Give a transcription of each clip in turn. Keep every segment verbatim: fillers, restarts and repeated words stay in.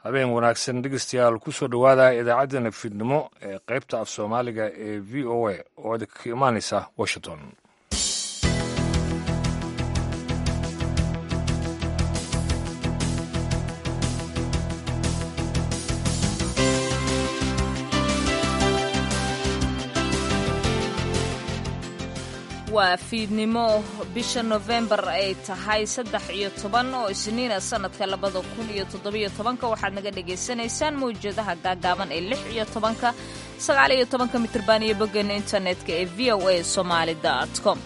habeen wanaagsan dhegeystayaal kusoo dhowaada idaacaddana fiidnimo ee qaybta af soomaaliga ee v o a oo idinka ka imaanaysa washington. waa fiidnimo bisha November ay tahay saddex iyo toban oo isniina sanadka labada kun iyo toddobiyo tobanka waxaad naga dhageysanaysaan mawjadaha gaagaaban ee lix iyo tobanka sagaal iyo tobanka mitirban iyo boggeena internetka ee v o a somali dot com.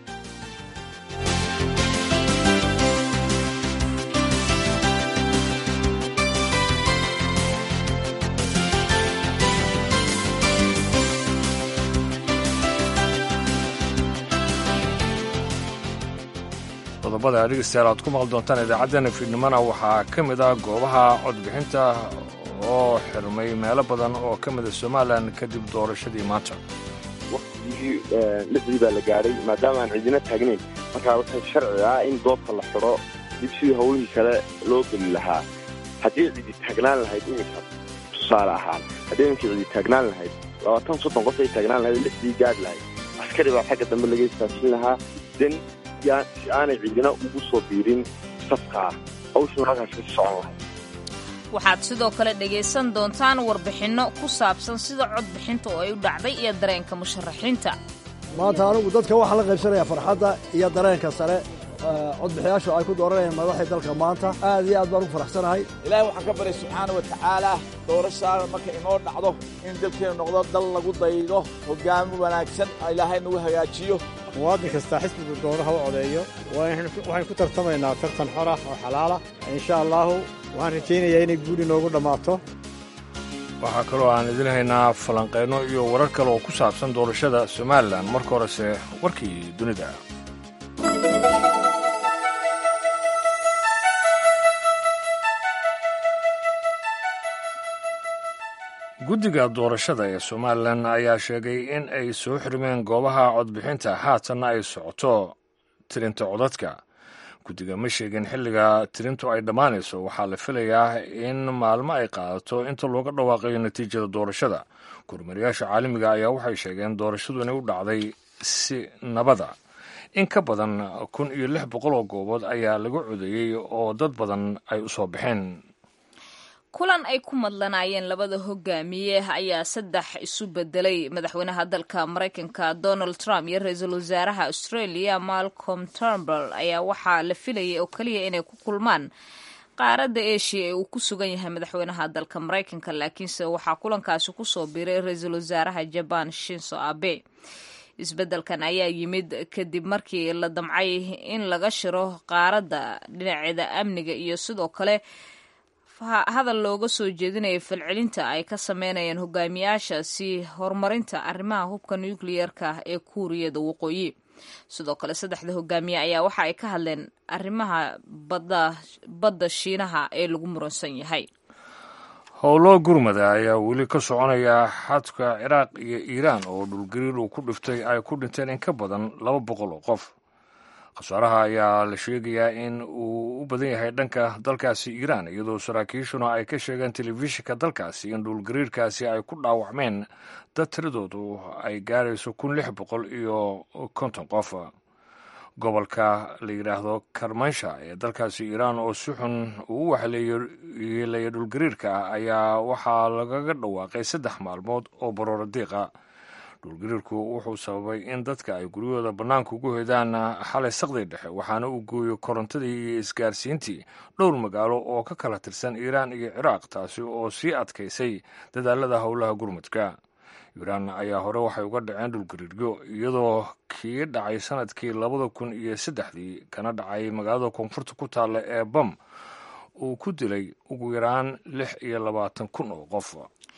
qodobada dhegeystayaal aad ku maqli doontaan idaacaddana fiidnimona waxaa ka mid ah goobaha codbixinta oo xirmay meelo badan oo ka mida somalilan kadib doorashadii maanta. waqtigii lixdii baa la gaadhay maadaama aan cidina taagnayn markaa waxay sharci ah in goobta la xidho dib sidii howlihii kale loo geli lahaa. haddii cidi taagnaan lahayd iminka tusaale ahaan haddii iminkii cidi taagnaan lahayd labaatan soddon qof ay taagnaan lahayd lixdii gaadhi lahayd askari baa xagga dambe laga istaajin lahaa den si aanay cidina ugu soo biirin safkaa hawshuna halkaas ka socon lahayd. waxaad sidoo kale dhegaysan doontaan warbixinno ku saabsan sida codbixinta oo ay u dhacday iyo dareenka musharaxiinta. maanta anigu dadka waxaa la qaybsanayaa farxadda iyo dareenka sare codbixiyaashu ay ku dooranayaan madaxda dalka maanta aad iyo aad baan ugu faraxsanahay. ilaahay waxaan ka baryay subxaana wa tacaala doorashaada marka inoo dhacdo in dalkeenu noqdo dal lagu daydo hogaami wanaagsan ilaahay nagu hagaajiyo. muwaadin kasta xisbiga doonaha u codeeyo waxaan ku tartamaynaa tartan xor ah oo xalaala insha allahu waxaan rajaynayaa inay guul inoogu dhammaato. waxaa kaloo aan idin haynaa falanqeyno iyo warar kale oo ku saabsan doorashada somalilan. marka horese warkii dunida. guddiga doorashada ee somalilan ayaa sheegay in ay soo xirmeen goobaha codbixinta haatanna ay socoto tirinta codadka. guddiga ma sheegin xilliga tirintu ay dhammaanayso. waxaa la filayaa in maalmo ay qaadato inta looga dhawaaqayo natiijada doorashada. kormeerayaasha caalamiga ayaa waxay sheegeen doorashadu inay u dhacday si nabada. in ka badan kun iyo lix boqol oo goobood ayaa lagu codeeyey oo dad badan ay u soo baxeen. kulan ay ku madlanaayeen labada hogaamiye ayaa saddex isu bedelay. madaxweynaha dalka maraykanka Donald Trump iyo ra-iisul wasaaraha Australia Malcolm Turnbull ayaa waxaa la filayay oo keliya inay ku kulmaan qaaradda Asia ee uu ku sugan yahay madaxweynaha dalka maraykanka, laakiinse waxaa kulankaasi ku soo biiray ra-iisul wasaaraha Japan Shinzo Abe. isbeddelkan ayaa yimid kadib markii la damcay in laga shiro qaaradda dhinaceeda amniga iyo sidoo kale hadal looga soo jeedinaya falcelinta ay ka sameynayaan hogaamiyaasha si horumarinta arrimaha hubka nukliyeerka ee kuuriyada waqooyi. sidoo kale saddexda hogaamiye ayaa waxa ay ka hadleen arrimaha badda badda shiinaha ee lagu muransan yahay. howlo gurmada ayaa weli ka soconaya xadka ciraaq iyo iiraan oo dhulgariir uu ku dhiftay ay ku dhinteen in ka badan laba boqol oo qof. khasaaraha ayaa la sheegayaa in uu u badan yahay dhanka dalkaasi iiraan, iyadoo saraakiishuna ay ka sheegeen telefishinka dalkaasi in dhulgariirkaasi ay ku dhaawacmeen dad tiradoodu ay gaarayso kun lix boqol iyo konton qof. gobolka la yidhaahdo karmansha ee dalkaasi iiraan oo si xun uu u waxleeyay dhulgariirka ah ayaa waxaa lagaga dhawaaqay saddex maalmood oo baroora diiqa. dhulgariirku wuxuu sababay in dadka ay guryahooda bannaanka ugu hoydaan xalay saqdii dhexe, waxaana uu gooyo korontadii iyo isgaarsiintii dhowr magaalo oo ka kala tirsan iiraan iyo ciraaq, taasi oo sii adkaysay dadaalada howlaha gurmudka. iiraan ayaa hore waxay uga dhaceen dhulgariiryo, iyadoo kii dhacay sanadkii labada kun iyo saddexdii kana dhacay magaalada koonfurta ku taalla ee bam uu ku dilay ugu yaraan lix iyo labaatan kun oo qof.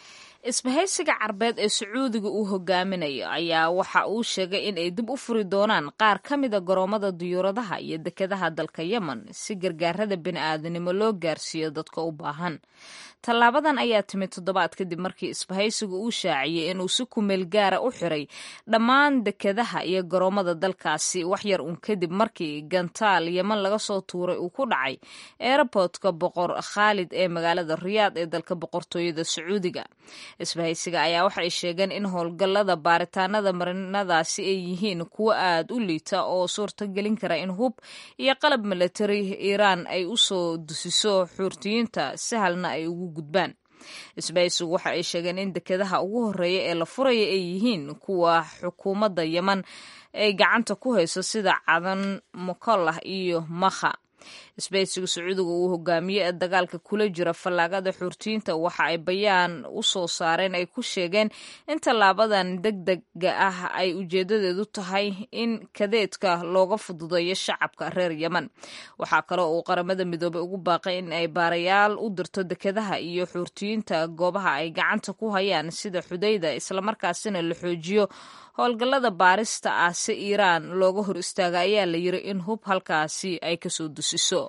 isbahaysiga carbeed ee sacuudiga uu hogaaminayo ayaa waxa uu sheegay in ay dib u furi doonaan qaar ka mida garoomada diyuuradaha iyo dekedaha dalka yemen si gargaarada bini'aadanimo loo gaarsiiyo dadka u baahan. tallaabadan ayaa timid toddobaad kadib markii isbahaysigu uu shaaciyey inuu si kumeel gaara u xiray dhammaan dekedaha iyo garoomada dalkaasi waxyar uun kadib markii gantaal yemen laga soo tuuray uu ku dhacay aerobortka boqor khaalid ee magaalada riyaad ee dalka boqortooyada sacuudiga. isbahaysiga ayaa waxay sheegeen in howlgallada baaritaanada marinadaasi ay yihiin kuwo aad u liita oo suurtagelin kara in hub iyo qalab milatari iiraan ay u soo dusiso xuurtiyiinta sahalna ay ugu gudbaan. isbahaysigu waxa ay sheegeen in dekedaha ugu horeeya ee la furaya ay yihiin kuwa xukuumadda yemen ay gacanta ku hayso sida cadan, mukallah iyo makha. isbahaysiga sacuudiga uu hogaamiye ee dagaalka kula jira fallaagada xuurtiyiinta waxa ay bayaan u soo saareen ay ku sheegeen in tallaabadan degdega ah ay ujeedadeedu tahay in kadeedka looga fududeeyo shacabka reer yemen. waxaa kaloo uu qaramada midoobay ugu baaqay in ay baarayaal u dirto dekedaha iyo xuurtiyiinta goobaha ay gacanta ku hayaan sida xudayda, islamarkaasina la xoojiyo howlgallada baarista ah si iiraan looga hor istaaga ayaa la yiri in hub halkaasi ay kasoo dusiso.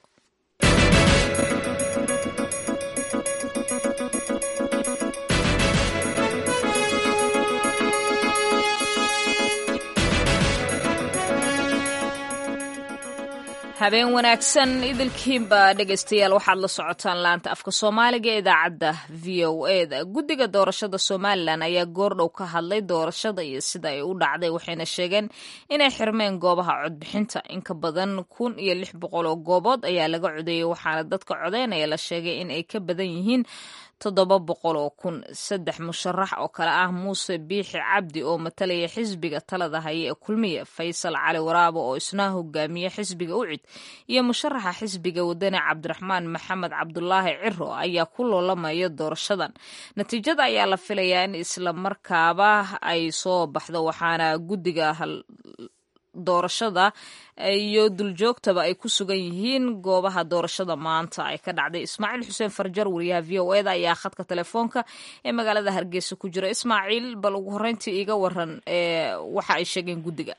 habeen wanaagsan idilkiinba dhegaystayaal, waxaad la socotaan laanta afka soomaaliga ee idaacadda v o eda. guddiga doorashada somalilan ayaa goordhow ka hadlay doorashada iyo sida ay u dhacday, waxayna sheegeen inay xirmeen goobaha codbixinta. inka badan kun iyo lix boqol oo goobood ayaa laga codeeyey, waxaana dadka codeynaya la sheegay in ay ka badan yihiin toddoba boqol oo kun. saddex musharax oo kale ah muuse biixi cabdi oo matalaya xisbiga talada haya ee kulmiye, faysal cali waraabo oo isna hogaamiye xisbiga ucid, iyo musharaxa xisbiga wadani cabdiraxmaan maxamed cabdulaahi ciro ayaa ku loolamaya doorashadan. natiijada ayaa la filayaa in isla markaaba ay soo baxdo, waxaana guddiga doorashada iyo duljoogtaba ay ku sugan yihiin goobaha doorashada maanta ay ka dhacday. ismaaciil xuseen farjar, wariyaha v o eda, ayaa khadka telefoonka ee magaalada hargeysa ku jira. ismaaciil, bal ugu horeyntii iiga waran ee waxa ay sheegeen guddiga.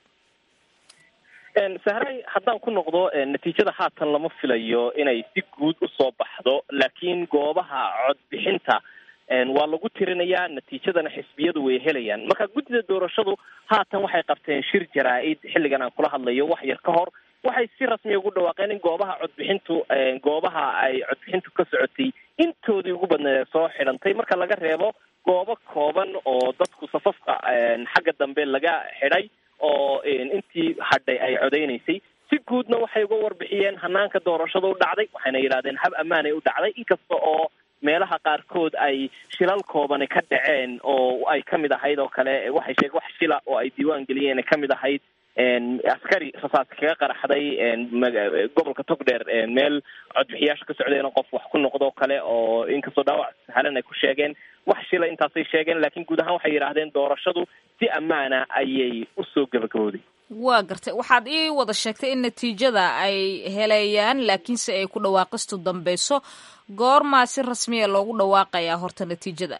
sahray, haddaan ku noqdo natiijada haatan lama filayo inay si guud u soo baxdo, laakiin goobaha codbixinta waa lagu tirinayaa, natiijadana xisbiyadu way helayaan. marka guddida doorashadu haatan waxay qabteen shir jaraa-id xilligan aan kula hadlayo wax yar ka hor. waxay si rasmiya ugu dhawaaqeen in goobaha codbixintu goobaha ay codbixintu ka socotay intoodii ugu badneed soo xidhantay, marka laga reebo goobo kooban oo dadku safafka xagga dambe laga xidhay oo intii hadhay ay codeynaysay. si guudna waxay uga warbixiyeen hanaanka doorashada u dhacday, waxayna yidhahdeen hab ammaanay u dhacday, inkasta oo meelaha qaarkood ay shilal koobani ka dhaceen oo ay ka mid ahayd oo kale waxay sheegeen wax shila oo ay diiwaan geliyeen ka mid ahayd askari rasaas kaga qaraxday gobolka togdheer meel codbixiyaasha ka socdeen qof wax ku noqdo kale oo inkastoo dhaawac sahlan ay ku sheegeen wax shila intaasay sheegeen, laakiin guud ahaan waxay yidhaahdeen doorashadu si ammaana ayay usoo gabagabowday. waa gartay, waxaad ii wada sheegtay in natiijada ay helayaan laakiinse ay ku dhawaaqistu dambeyso. goormaa si rasmiya loogu dhawaaqayaa horta natiijada?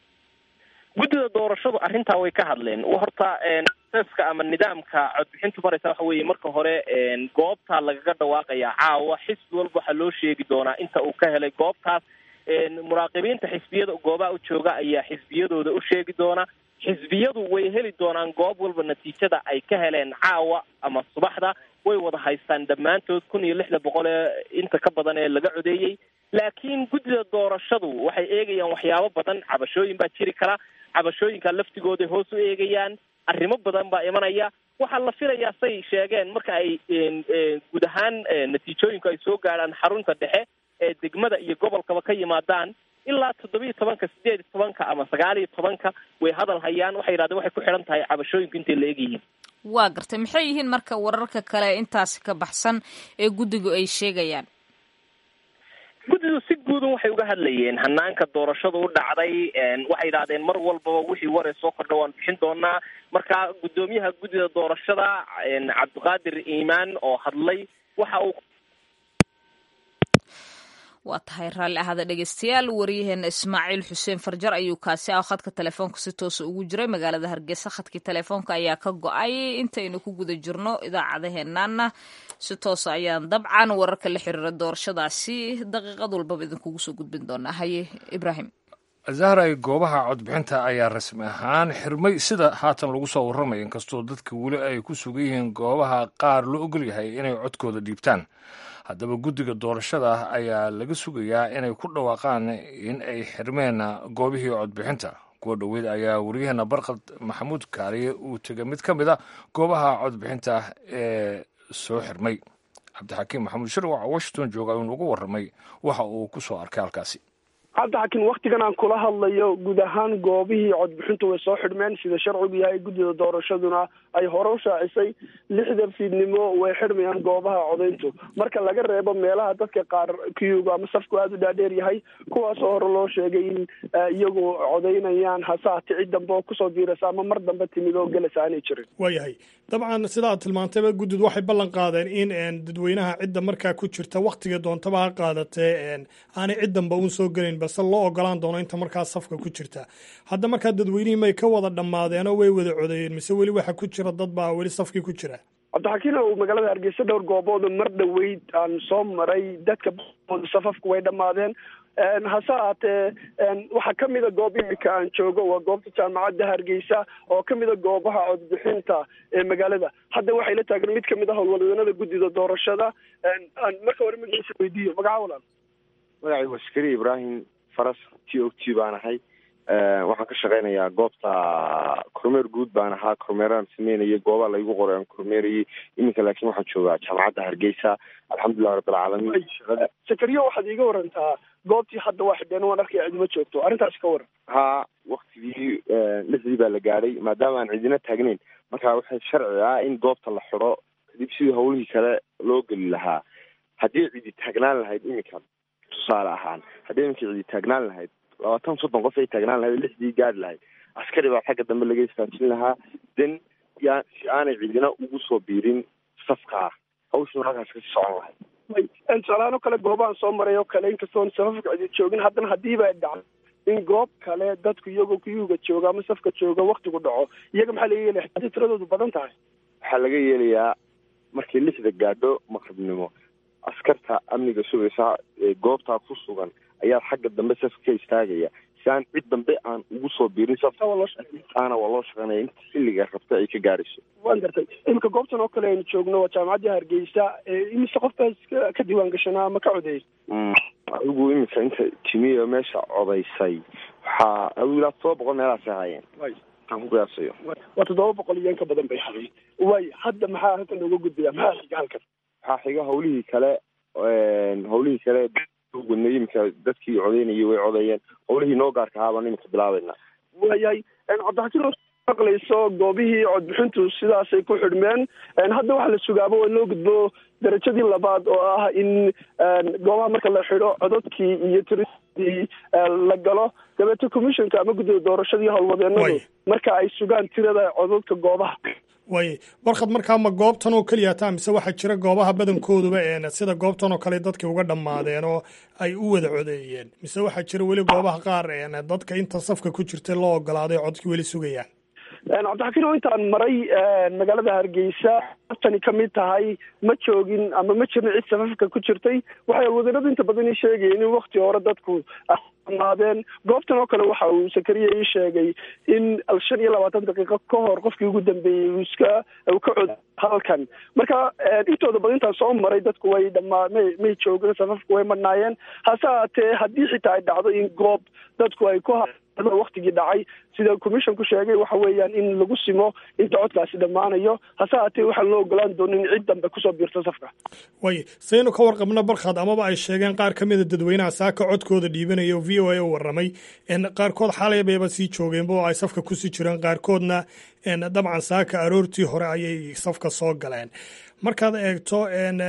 guddida doorashadu arrintaa way ka hadleen. horta seska ama nidaamka codbixintu maraysa waxa weeye marka hore goobtaa lagaga dhawaaqayaa caawa. xisbi walba waxaa loo sheegi doonaa inta uu ka helay goobtaas. muraaqibiinta xisbiyada goobaha u jooga ayaa xisbiyadooda u sheegi doona. xisbiyadu way heli doonaan goob walba natiijada ay ka heleen caawa ama subaxda. way wada haystaan dhammaantood kun iyo lixda boqol ee inta ka badan ee laga codeeyey. laakiin guddida doorashadu waxay eegayaan waxyaabo badan. cabashooyin baa jiri kara, cabashooyinka laftigooda hoos u eegayaan. arrimo badan baa imanaya. waxaa la filayaa say sheegeen marka ay guud ahaan natiijooyinku ay soo gaadhaan xarunta dhexe ee degmada iyo gobolkaba ka yimaadaan ilaa toddobiiyo tobanka sideed iyo tobanka ama sagaal iyo tobanka way hadal hayaan. waxay yidhahdeen waxay ku xidhan tahay cabashooyinku intay la egyihiin. waa gartay, maxay yihiin marka wararka kale intaasi ka baxsan ee guddigu ay sheegayaan? guddidu si guudun waxay uga hadlayeen hanaanka doorashada u dhacday. waxay yidhahdeen mar walbaba wixii war ee soo kordha waan bixin doonaa. marka guddoomiyaha guddida doorashada cabdiqaadir iimaan oo hadlay waxa uu waa tahay raalli ahada dhegeystayaal waryaheena ismaaciil xuseen farjar ayuu kaasi ah khadka telefoonka si toosa ugu jiray magaalada hargeysa. khadkii telefoonka ayaa ka go-ay. intaynu ku guda jirno idaacadaheenaana si toosa ayaan dabcan wararka la xiriira doorashadaasi daqiiqad walbaba idinkugu soo gudbin doonaa. haye Ibraahim. zahray, goobaha codbixinta ayaa rasmi ahaan xirmay sida haatan lagu soo warramay, inkastoo dadka weli ay ku sugan yihiin goobaha qaar loo ogol yahay inay codkooda dhiibtaan. haddaba guddiga doorashada ayaa laga sugayaa inay ku dhawaaqaan in ay xirmeen goobihii codbixinta. kuwa dhoweyd ayaa waryaheena barqad maxamuud kaariye uu tegay mid ka mid a goobaha codbixinta ee soo xirmay. cabdixakiim maxamuud shirwac oo washington jooga ayuu ugu warramay waxa uu ku soo arkay halkaasi. cabdixakiin waktigan aan kula hadlayo guud ahaan goobihii codbixintu way soo xidhmeen sida sharcigu yahay. guddida doorashaduna ay hore u shaacisay lixda fiidnimo way xidhmayaan goobaha codayntu, marka laga reebo meelaha dadka qaar kiyuga ama safku aada u dhaadheer yahay, kuwaasoo hore loo sheegay in iyagu codaynayaan hase haati cid dambe oo kusoo diiraysa ama mar dambe timid oo gelasa aanay jirin. waayahay, dabcan sida aad tilmaantayba guddidu waxay ballan qaadeen in dadweynaha cidda markaa ku jirta waktiga doontaba ha qaadatee aanay cid dambe uun soo gelin base loo ogolaan doono inta markaa safka ku jirta. hadda markaa dadweynihii may ka wada dhammaadeenoo way wada codeeyeen mise weli waxa ku jira dad baa weli safkii ku jira? cabdixakiin uu magaalada hargeysa dhowr goobooda mar dhoweyd aan soo maray dadka safafku way dhammaadeen. hase haatee waxaa ka mida goob imika aan joogo waa goobta jaamacadda hargeysa oo ka mida goobaha codbixinta ee magaalada. hadda waxay la taagan mid kamid ah howlwadeenada guddida doorashada. marka hore magaciisa weydiiyo magaca walaal. magacay waa askari ibraahim faras t o t baan ahay. waxaan ka shaqaynayaa goobta kormeer guud baan ahaa. kormeeraan sameynayay goobaha laygu qoray aan kormeerayay. iminka laakiin waxaan joogaa jaamacadda hargeysa. alxamdulilah rabbilcaalamiin. sakariyo waxaad iiga warantaa goobtii hadda waa xidheen waan arkaya cidima joogto, arrintaasi ka waran. haa, waktigii lixdii baa la gaadhay maadaama aan cidina taagnayn, marka waxay sharci ah in goobta la xidho kadib sidii hawlihii kale loo geli lahaa. haddii cidi taagnaan lahayd iminka tusaale ahaan haddii iminka cidi taagnaan lahayd labaatan soddon qof ay taagnaan lahayd lixdii gaari lahayd askari baa xagga dambe laga istaajin lahaa den yaa si aanay cidina ugu soo biirin safkaa hawshuna halkaas kasi socon lahayd. tusaalahaan oo kale goobahan soo maray oo kale inkastoon safafka cidi joogin haddana hadiiba ay dhacdo in goob kale dadku iyagoo kuyuga jooga ama safka jooga waktigu dhaco iyaga maxaa laga yeelaya haddii tiradoodu badan tahay? waxaa laga yeelayaa markay lixda gaadho maqribnimo askarta amniga sugaysa ee goobtaa ku sugan ayaa xagga dambe safka ka istaagaya si aan cid dambe aan ugu soo biirin safka aana waa loo shaqeynaya inta xilliga rabta ay ka gaarayso. waan gartay. iminka goobtan oo kale aynu joogno waa jaamacadda hargeysa. imise qof baa ka diiwaan gashanaa ama ka codeeyay? adigu iminka inta timiya meesha codaysay waxaa adigu ilaa todoba boqol meelahaasay haayeen aan ku qiyaasayo. waa toddoba boqol iyo in ka badan bay haday. waay hadda maxaa halkan nooga gudbaya maxaa xiga halkan? waxaa xiga hawlihii kale hawlihii kale wadnay iminka dadkii codeynayay way codeeyeen. hawlihii noo gaarka ahaa baan iminka bilaabayna. waayahay cabdixakiin maqlayso goobihii codbixintu sidaasay ku xidhmeen. hadda waxa la sugaaba waa loo gudbo darajadii labaad oo ah in goobaha marka la xidho codadkii iyo tiradii la galo dabeete commissionka ama guddida doorashadii howlwadeenadu marka ay sugaan tirada codadka goobaha. way barkad markaa ma goobtan oo keliya taa mise waxaa jira goobaha badankooduba een sida goobtan oo kale dadkii uga dhammaadeen oo ay u wada codeeyeen mise waxaa jira weli goobaha qaar een dadka inta safka ku jirtay loo ogolaaday codkii weli sugayaan? cabdixakiin oo intaan maray magaalada hargeysa tani ka mid tahay ma joogin ama ma jirin cid safafka ku jirtay. waxay wadanadu inta badan ii sheegayeen in wakti hore dadku dhammaadeen. goobtan oo kale waxa uu sakariya ii sheegay in shan iyo labaatan daqiiqo ka hor qofkii ugu dambeeyey uu iska uu ka cod halkan. marka intooda badan intaan soo maray dadku way dhamaa may may joogin safafku way madhnaayeen. hase haatee haddii xitaa ay dhacdo in goob dadku ay ku waktigii dhacay sida commissionku sheegay waxa weeyaan in lagu simo inta codkaasi dhammaanayo. hase haatee waxaan loo ogolaan doonin in cid dambe kusoo biirto safka. way saynu ka warqabna barkhad amaba ay sheegeen qaar ka mida dadweynaha saaka codkooda dhiibanaya oo v o a u warramay qaarkood xalay bayba sii joogeenba oo ay safka kusii jireen qaarkoodna dabcan saaka aroortii hore ayay safka soo galeen. markaad eegto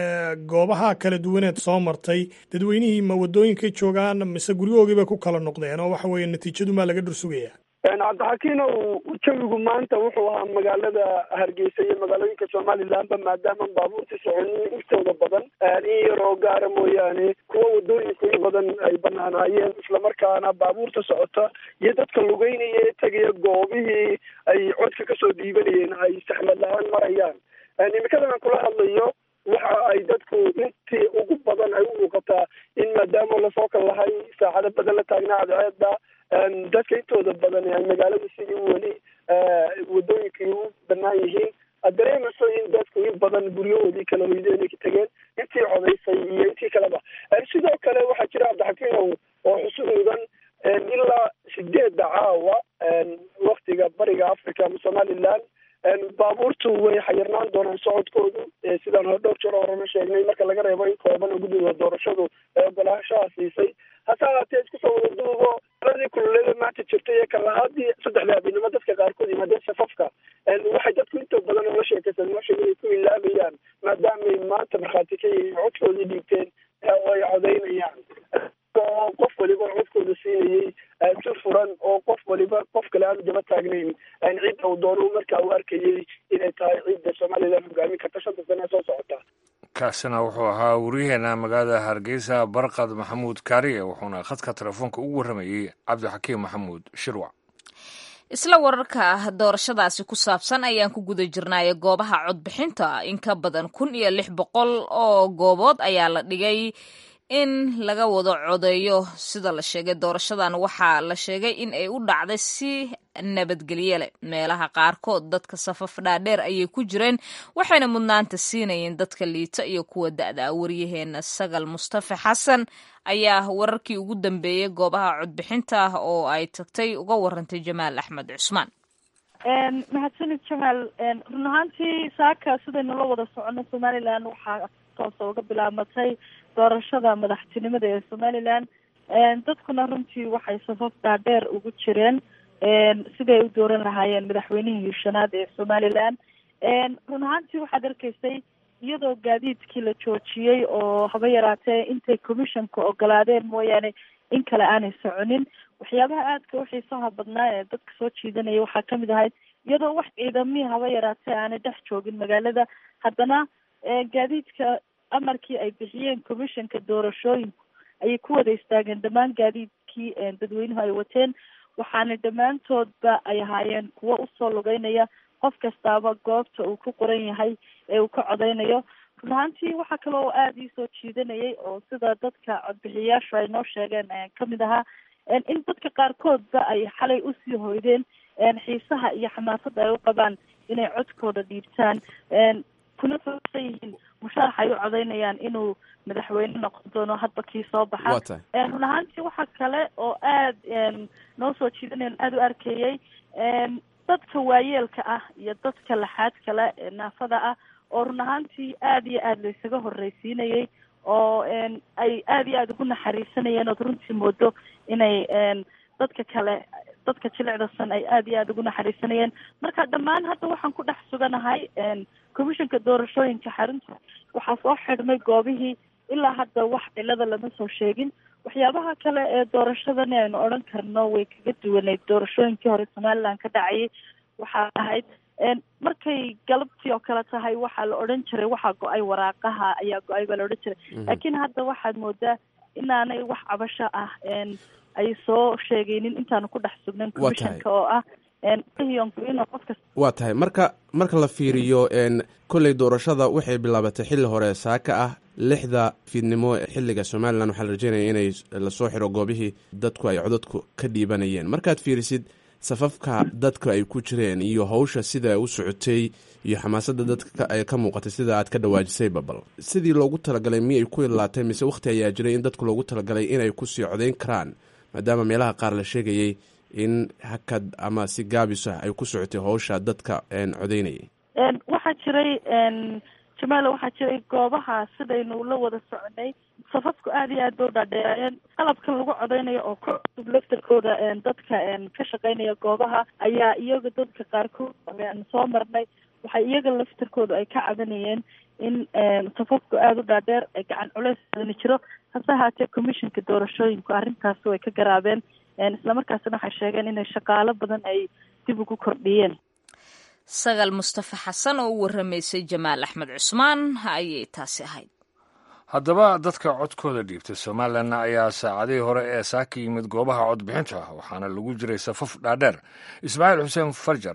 goobaha kala duwaneed soo martay dadweynihii ma wadooyinkay joogaan mise guryahoogiiba ku kala noqdeen oo waxa weeye natiijadu maa laga dhursugaya? cabdixakiin jawigu maanta wuxuu ahaa magaalada hargeysa iyo magaalooyinka somalilandba maadaama baabuurta soconin intooda badan in yaroo gaara mooyaane kuwa wadooyinku in badan ay banaanaayeen islamarkaana baabuurta socota iyo dadka lugeynaya ee tegaya goobihii ay codka kasoo dhiibanayeen ay saxmad la-aan marayaan. imikadan aan kula hadlayo waxa ay dadku intii ugu badan ay u muuqataa in maadaama lasoo kal lahay saacado badan la taagnaa cadceeda dadka intooda badan ay magaalada sidii weli wadooyinkii u banaan yihiin. dareemayso in dadku in badan guryahoodii kala hoydeen ay ka tegeen intii codaysay iyo intii kaleba. sidoo kale waxaa jira cabdixakiinow oo xusud mudan ilaa sideedda caawa waktiga bariga africa ama somaliland baabuurtu way xayirnaan doonaan socodkoodu sidaan hore dhowr jeer horena sheegnay marka laga reebo in kooban oo guddiga doorashadu ee ogolaanshaha siisay. hase ahaatee isku soo wada duubo aladii kululeeda maanta jirtay ee kalahaadii saddexda habeenimo dadka qaarkood yimaadeen safafka waxay dadku inta badan oola sheekaysan nolosha inay ku ilaabayaan maadaamay maanta markhaati ka yihiin codkoodii dhiibteen oo ay codaynayaan oo qof waliba codkooda siinayay si furan oo qof waliba qof kale aanu daba taagnayn cidda uu doono markaa uu arkayay inay tahay cidda somaliland hogaamin karta shanta sane soo socota. kaasina wuxuu ahaa wariyaheena magaalada hargeysa barqad maxamuud kaariye wuxuuna khadka telefoonka ugu warramayey cabdixakiim maxamuud shirwac. isla wararka doorashadaasi ku saabsan ayaan ku guda jirnaaye goobaha codbixinta in ka badan kun iyo lix boqol oo goobood ayaa la dhigay in laga wada codeeyo. sida la sheegay doorashadan waxaa la sheegay in ay u dhacday si nabadgelye leh. meelaha qaarkood dadka safaf dhaadheer ayay ku jireen waxayna mudnaanta siinayeen dadka liita iyo kuwa da-da. wariyaheena sagal mustafa xasan ayaa wararkii ugu dambeeyey goobaha codbixinta oo ay tagtay uga warantay jamaal axmed cusmaan. mahadsanid jamaal. run ahaantii saaka sidaynu la wada socono somaliland waxaa toos uga bilaamatay doorashada madaxtinimada ee somaliland. dadkuna runtii waxay safaf dhaadheer ugu jireen siday u dooran lahaayeen madaxweynihii shanaad ee somaliland. run ahaantii waxaad arkaysay iyadoo gaadiidkii la joojiyey oo haba yaraatee intay commissionka ogolaadeen mooyaane in kale aanay soconin. waxyaabaha aadka u xiisaha badnaa ee dadka soo jiidanaya waxaa kamid ahayd iyadoo wax ciidamihii haba yaraatee aanay dhex joogin magaalada, haddana gaadiidka amarkii ay bixiyeen commissionka doorashooyinku ayay ku wada istaageen dhammaan gaadiidkii dadweynuhu ay wateen, waxaana dhammaantoodba ay ahaayeen kuwo usoo lugeynaya qof kastaaba goobta uu ku qoran yahay ee uu ka codeynayo. run ahaantii waxaa kale oo aada ii soo jiidanayay oo sida dadka codbixiyayaashu ay noo sheegeen kamid ahaa in dadka qaarkoodba ay xalay usii hoydeen xiisaha iyo xamaasada ay u qabaan inay codkooda dhiibtaan kuna foosan yihiin musharax ay u codeynayaan inuu madaxweyne noqon doono hadba kii soo baxa. run ahaantii waxaa kale oo aada noo soo jiidanaya aada u arkayay dadka waayeelka ah iyo dadka laxaad kale ee naafada ah oo run ahaantii aada iyo aada laysaga horreysiinayay oo ay aada iyo aada ugu naxariisanayeen ood runtii moodo inay dadka kale dadka jilicdasan ay aada iyo aada ugu naxariisanayeen. marka dhammaan hadda waxaan ku dhex suganahay commissionka doorashooyinka xarunta waxaa soo xidhmay goobihii ilaa hadda wax cilada lama soo sheegin. waxyaabaha kale ee doorashadani aynu odhan karno way kaga duwaneyd doorashooyinkii hore somaliland ka dhacayay waxaa ahayd markay galabtii oo kale tahay waxaa la odhan jiray waxaa go-ay waraaqaha ayaa go-ay baa la odhan jiray laakiin hadda waxaad moodaa inaanay wax cabasho ah ay soo sheegaynin intaanu ku dhex sugnayn commissionka oo ah waa tahay marka marka la fiiriyo kolley doorashada waxay bilaabatay xilli hore saaka ah lixda fiidnimo xilliga somalilan waxaa la rajeynaya inay lasoo xiro goobihii dadku ay codadku ka dhiibanayeen. markaad fiirisid safafka dadka ay ku jireen iyo hawsha sida u socotay iyo xamaasadda dadka ay ka muuqatay sida aad ka dhawaajisay babal sidii loogu talagalay miyay ku ilaatay mise wakhti ayaa jiray in dadku loogu talagalay inay kusii codeyn karaan maadaama meelaha qaar la sheegayay in hakad ama si gaabis ah ay ku socotay hawsha dadka codeynayay. waxaa jiray jamaalo waxaa jiray goobaha sidaynu la wada soconay safafku aada iyo aad ba u dhaadheerayeen. qalabkan lagu codeynayo oo ka cusub laftarkooda dadka ka shaqeynaya goobaha ayaa iyaga dadka qaarkood soo marnay waxay iyaga laftarkooda ay ka cabanayeen in safafku aada u dhaadheer ee gacan culeys badani jiro. hase ahaatee commissionka doorashooyinku arrintaasi way ka garaabeen islamarkaasina waxay sheegeen inay shaqaalo badan ay dib ugu kordhiyeen. sagal mustafa xasan oo u waramaysay jamaal axmed cusmaan ayay taasi ahayd. haddaba dadka codkooda dhiibtay somalilan ayaa saacadihii hore ee saaka yimid goobaha codbixinta waxaana lagu jiray safaf dhaadheer. ismaaciil xuseen farjar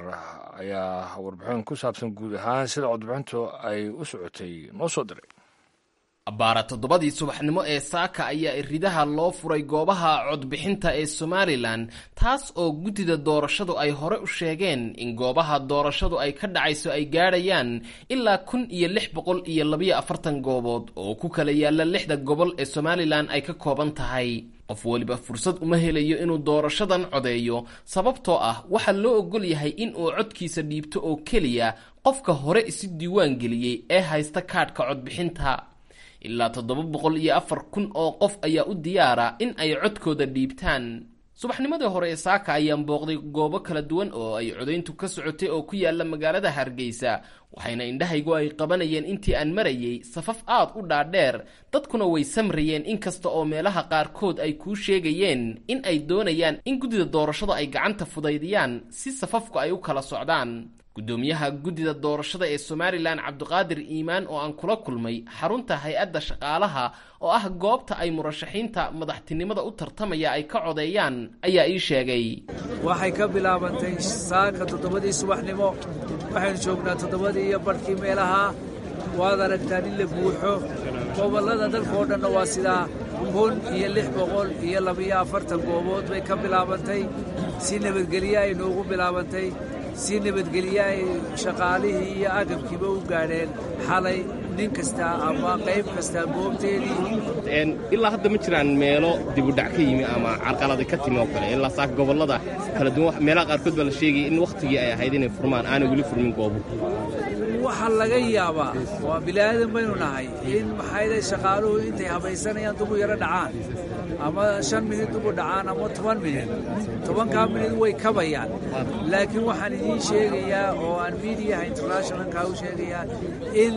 ayaa warbixin ku saabsan guud ahaan sida codbixintu ay u socotay noo soo diray. abbaara toddobadii subaxnimo ee saaka ayaa iridaha loo furay goobaha codbixinta ee somalilan, taas oo guddida doorashadu ay hore u sheegeen in goobaha doorashadu ay ka dhacayso ay gaadhayaan ilaa kun iyo lix boqol iyo labiyo afartan goobood oo ku kala yaalla lixda gobol ee somalilan ay ka kooban tahay. qof waliba fursad uma helayo inuu doorashadan codeeyo, sababtoo ah waxaa loo ogol yahay in uu codkiisa dhiibto oo keliya qofka hore isu diiwaan geliyey ee haysta kaadhka codbixinta. ilaa toddoba boqol iyo afar kun oo qof ayaa u diyaara in ay codkooda dhiibtaan. subaxnimadii hore ee saaka ayaan booqday goobo kala duwan oo ay codayntu ka socotay oo ku yaalla magaalada Hargeysa, waxayna indhahaygu ay qabanayeen intii aan marayay safaf aad u dhaadheer. dadkuna way samrayeen inkasta oo meelaha qaarkood ay kuu sheegayeen in ay doonayaan in guddida doorashada ay gacanta fudaydiyaan si safafku ay u kala socdaan. gudoomiyaha guddida doorashada ee Somaliland Cabdiqaadir Iimaan oo aan kula kulmay xarunta hay-adda shaqaalaha oo ah goobta ay murashaxiinta madaxtinimada u tartamaya ay ka codeeyaan ayaa ii sheegay waxay ka bilaabantay saaka toddobadii subaxnimo, waxaynu joognaa toddobadii iyo barkii meelaha. waad aragtaan in la buuxo gobollada dalka oo dhanna waa sidaa kun iyo lix boqol iyo labiyo afartan goobood bay ka bilaabantay. si nabadgelye ay noogu bilaabantay, si nabadgelye ay shaqaalihii iyo agabkiiba u gaadheen xalay nin kasta ama qayb kasta goobteedii. ilaa hadda ma jiraan meelo dibudhac ka yimi ama carqalada ka timi oo kale ilaa saaka gobollada kala duwan meelaha qaarkood baa la sheegay in wakhtigii ay ahayd inay furmaan aanay weli furmin goobo. waxaa laga yaabaa waa bilaadan baynu nahay in maxayday shaqaaluhu intay habaysanayaan dubu yaro dhacaan ama shan minid dubu dhacaan ama toban minid tobankaa minid way kabayaan. laakiin waxaan idiin sheegayaa oo aan miidiyaha internationalka u sheegayaa in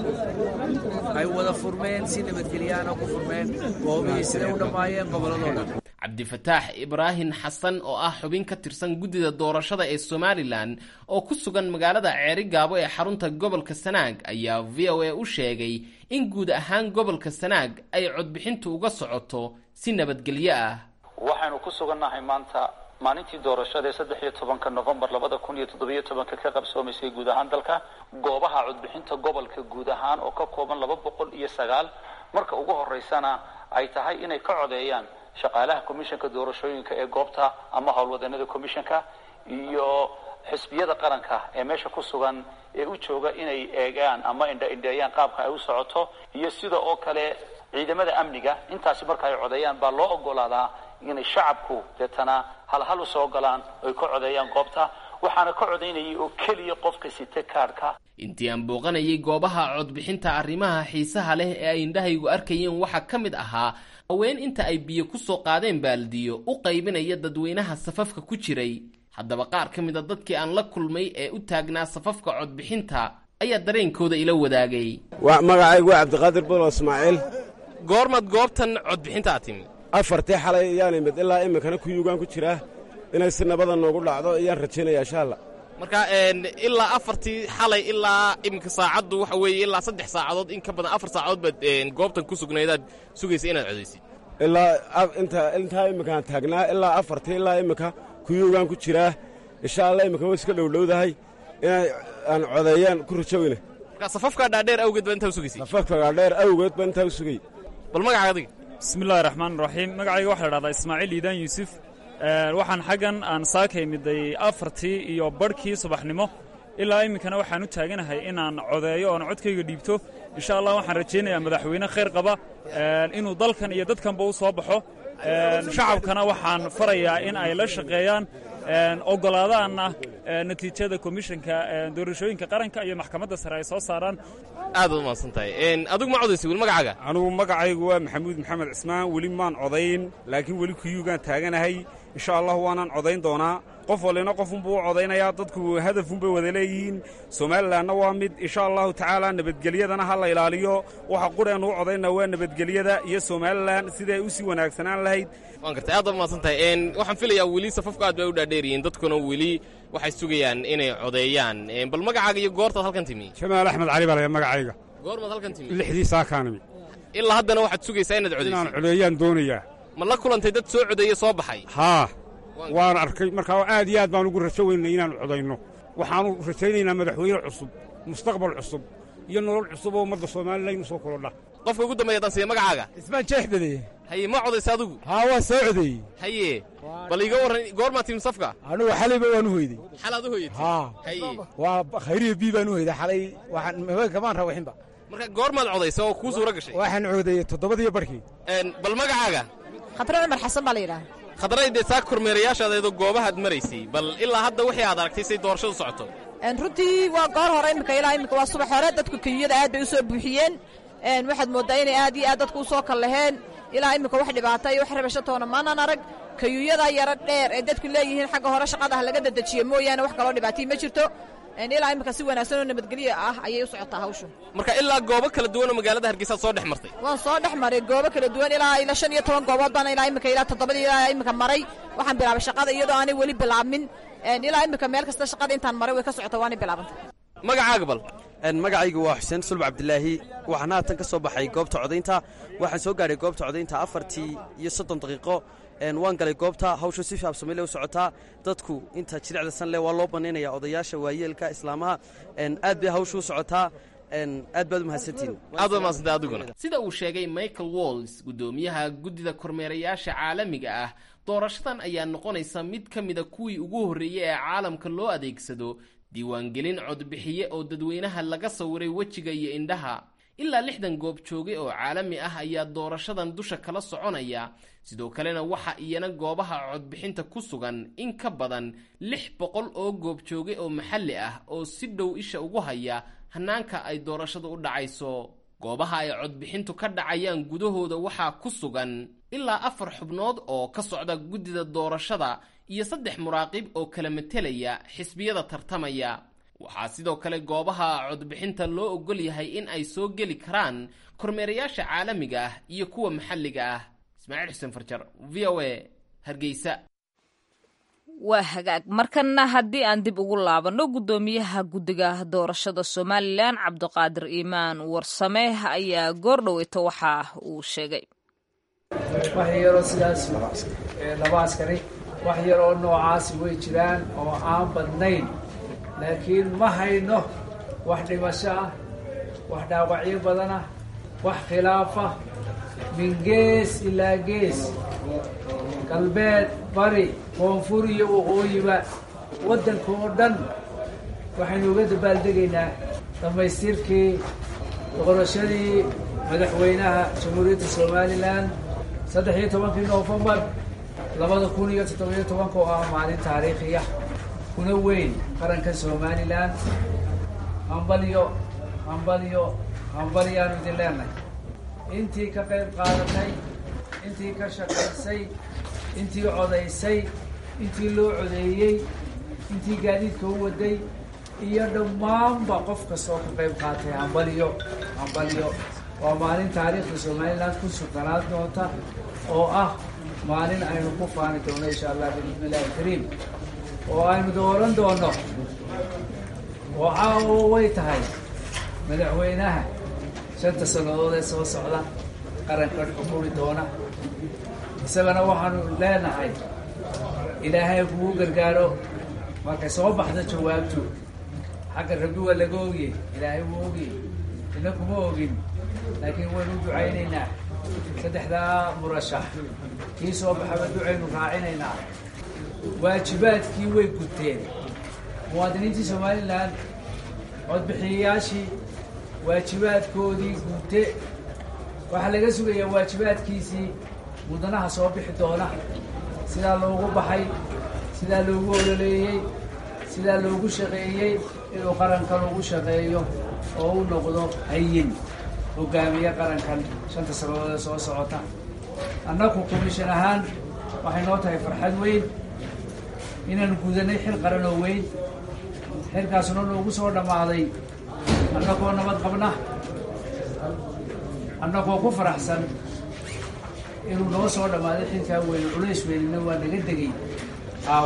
ay wada furmeen si nabadgelyaana ku furmeen goobihii siday u dhammaayeen gobolladoo dhan. cabdifataax ibraahin xasan oo ah xubin ka tirsan guddida doorashada ee Somaliland oo ku sugan magaalada Ceerigaabo ee xarunta gobolka Sanaag ayaa V O A u sheegay in guud ahaan gobolka Sanaag ay codbixintu uga socoto si nabadgelyo ah. waxaanu ku sugannahay maanta maalintii doorashada ee saddex iyo tobanka November labada kun iyo toddoba iyo tobanka ka qabsoomaysay guud ahaan dalka. goobaha codbixinta gobolka guud ahaan oo ka kooban laba boqol iyo sagaal marka ugu horeysana ay tahay inay ka codeeyaan shaqaalaha komishanka doorashooyinka ee goobta ama howlwadanada komishanka iyo xisbiyada qaranka ee meesha ku sugan ee u jooga inay eegaan ama indha-indheeyaan qaabka ay u socoto, iyo sida oo kale ciidamada amniga. intaasi marka ay codeeyaan baa loo ogolaadaa inay shacabku deetana halhal u soo galaan oy ka codeeyaan goobta. waxaana ka codeynayay oo keliya qofka sita kaadhka. intii aan booqanayay goobaha codbixinta arrimaha xiisaha leh ee ay indhahaygu arkayeen waxaa ka mid ahaa haween inta ay biyo ku soo qaadeen baaldiyo u qaybinaya dadweynaha safafka ku jiray. haddaba qaar ka mid a dadkii aan la kulmay ee u taagnaa safafka codbixinta ayaa dareenkooda ila wadaagay. magacaygu waa cabdiqaadir bolo ismaaciil. goormad goobtan codbixinta aad timi? afartii xalay ayaan imid ilaa iminkana kuyugaan ku jiraa inay si nabada noogu dhacdo ayaan rajaynayaa insha allah. marka ilaa afartii xalay ilaa iminka saacaddu waxa weeye ilaa saddex saacadood in ka badan afar saacadood baad goobtan ku sugnaydaad sugaysa inaad codaysid? ilaa inta intaa iminkaan taagnaa ilaa afartii ilaa iminka kuyugaan ku jiraa. insha allah iminka way iska dhowdhowdahay inay aan codeeyaan ku rajoweyna. marka safafkaa dhaadheer awgeed baa intaa u sugaysay? safafka dhaadheer awgeed baa intaa u sugay. bal magacaaga adiga? bismillahi raxmaan raxiim. magacayga waxaa la dhahdaa ismaaciil iidaan yuusuf. waxaan xaggan aan saaka imiday afartii iyo barhkii subaxnimo ilaa iminkana waxaan u taaganahay inaan codeeyo oon codkayga dhiibto. insha allah waxaan rajaynayaa madaxweyne khayr qaba inuu dalkan iyo dadkanba u soo baxo. shacabkana waxaan farayaa in ay la shaqeeyaan ogolaadaanna natiijada komishanka doorashooyinka qaranka iyo maxkamadda sare ay soo saaraan. aad baad umahadsan tahay. adigu ma codaysay weli magacaaga? anugu magacaygu waa maxamuud maxamed cismaan. weli maan codayn, laakiin weli kuyuugaan taaganahay. insha allah waanaan codayn doonaa. qof walina qofunbuu u codaynayaa. dadku hadafunbay wada leeyihiin. somalilanna waa mid. insha allahu tacaala nabadgelyadana ha la ilaaliyo. waxa qureennu u codaynaa waa nabadgelyada iyo somalilan siday u sii wanaagsanaan lahayd. waan gartay. aad baad umahadsan tahay. waxaan filayaa weli safafku aad bay u dhaadheeryihiin, dadkuna weli waxay sugayaan inay codeeyaan. bal magacaaga iyo goortaad halkan timi? jamaal axmed cali baa laya magacayga. goormaad halkan timi? lixdii saakaan imi. ilaa haddana waxaad sugaysaa inaad codayso inaan codeeyaan doonayaa ma la kulantay dad soo codeeye soo baxay haa waan arkay markaa aad iyo aad baan ugu rajo weynay inaanu codayno waxaanu rajaynaynaa madaxweyne cusub mustaqbal cusub iyo nolol cusub oo ummadda Soomaaliland soo korodha qofka ugu dambeeya dan siya magacaaga ismaan jeexbade haye ma codaysa adigu haa waa soo codeeyey haye bal iga waran goorma tiim safka anigu xalayba waan u hoyday xalaad u hoyday haa haye waa khayriye bii baan u hoyday xalay waxaan maba kamaan rawaxinba marka goormaad codaysa oo kuu suura gashay waxaan codeeyey toddobadii barkii een bal magacaaga khadra Umar Xasan baa la yiraahdaa khadrayde saa kormeerayaashadeedu goobahaad maraysay bal ilaa hadda wixii aad aragtay say doorashadu socoto een runtii waa goor hore imika ilaa imika waa subax hore dadku kiyada aad bay u soo buuxiyeen een waxaad moodaa inay aad iyo aad dadku u soo kallaheen ilaa imika wax dhibaato iyo wax rabasho toona maanan arag kiyada yara dheer ee dadku leeyihiin xagga hore shaqada laga dadajiyo mooyaane wax kale oo dhibaato ma jirto een ilaa imika si wanaagsan oo nabadgelyo ah ayay u socotaa hawshu marka ilaa goobo kala duwan oo magaalada Hargeysa soo dhex martay waan soo dhex maray goobo kala duwan ilaa ilaa shan iyo toban goobood baan ilaa imika ilaa toddoba ilaa imika maray waxaan bilaabay shaqada iyadoo aanay weli bilaabmin een ilaa imika meel kasta shaqada intaan maray way ka socotaa waana bilaabantay magacaaga bal een magacaygu waa Xuseen Sulb Cabdilaahi waxaan haatan ka soo baxay goobta codaynta waxaan soo gaaray goobta codaynta afartii iyo soddon daqiiqo een waan galay goobta hawsha si fiican Soomaaliya u socotaa dadku inta jiricda san leh waa loo baneenaya odayaasha waayeelka islaamaha een aad bay hawshu u socotaa een aad baad u mahadsantiin aad baad mahadsantaa adiguna sida uu sheegay Michael Walls gudoomiyaha gudida kormeerayaasha caalamiga ah doorashadan ayaa noqonaysa mid ka mid ah kuwii ugu horeeyay ee caalamka loo adeegsado diiwaangelin codbixiye oo dadweynaha laga sawiray wejiga iyo indhaha ilaa lixdan goob joogay oo caalami ah ayaa doorashadan dusha kala soconaya sidoo kalena waxa iyana goobaha codbixinta ku sugan in ka badan lix boqol oo goob joogay oo maxalli ah oo si dhow isha ugu haya hanaanka ay doorashadu u dhacayso goobaha ay codbixintu ka dhacayaan gudahooda waxaa ku sugan ilaa afar xubnood oo ka socda gudida doorashada iyo saddex muraaqib oo kala metelaya xisbiyada tartamaya waxaa sidoo kale goobaha codbixinta loo ogol yahay in ay soo geli karaan kormeerayaasha caalamiga ah iyo kuwa maxalliga ah ismaaciil xuseen farjar v o a hargeysa waa hagaag markana haddii aan dib ugu laabanno guddoomiyaha guddiga doorashada somalilan cabdiqaadir iimaan warsame ayaa goordhoweyta waxa uu sheegay wax yaroo sidaas laba askari wax yaroo noocaasi way jiraan oo aan badnayn laakiin ma hayno wax dhimasho ah wax dhaawacyo badan ah wax khilaafa min gees ilaa gees galbeed bari koonfur iyo waqooyiba waddanka oo dhan waxaynu uga dabaaldegaynaa dhammaystirkii doorashadii madaxweynaha jamhuuriyadda somalilan saddex iyo tobankii noofembar labada kun iyo toddobiyo tobanka oo ah maalin taariikhiya kuna weyn qaranka somalilan hambalyo hambalyo hambalyaanu idin leenahay intii ka qayb qaadatay intii ka shaqaysay intii codaysay intii loo codeeyey intii gaadiidka u waday iyo dhammaanba qof kastoo ka qayb qaatay hambalyo hambalyo waa maalin taariikhda somalilan ku suganaad doonta oo ah maalin aynu ku faani doono insha allah biidni illahi alkariim oo aynu dooran doono waxa way tahay madaxweynaha shanta sannadood ee soo socda qarankan xukumi doona isagana waxaanu leenahay ilaahay kugu gargaaro markay soo baxda jawaabtu xagga rabbi waa laga ogiyey ilaahay wuu ogiyey ina kuma ogin laakiin waynu u ducaynaynaa saddexdaa murashax kii soo baxaba ducaynu raacinaynaa waajibaadkii way guteen muwaadiniintii somalilan codbixiyayaashii waajibaadkoodii gute waxaa laga sugayaa waajibaadkiisii mudanaha soo bixi doona sidaa loogu baxay sidaa loogu ololeeyey sidaa loogu shaqeeyey inuu qarankan ugu shaqeeyo oo u noqdo hayin hogaamiye qarankan shanta sannadood soo socota annagu komishan ahaan waxay noo tahay farxad weyn inaanu gudanay xil qaran oo weyn xilkaasuna noogu soo dhammaaday annagoo nabad qabna annagoo ku faraxsan inuu noo soo dhammaaday xilkaa weyn culays weynina waa naga degay aawa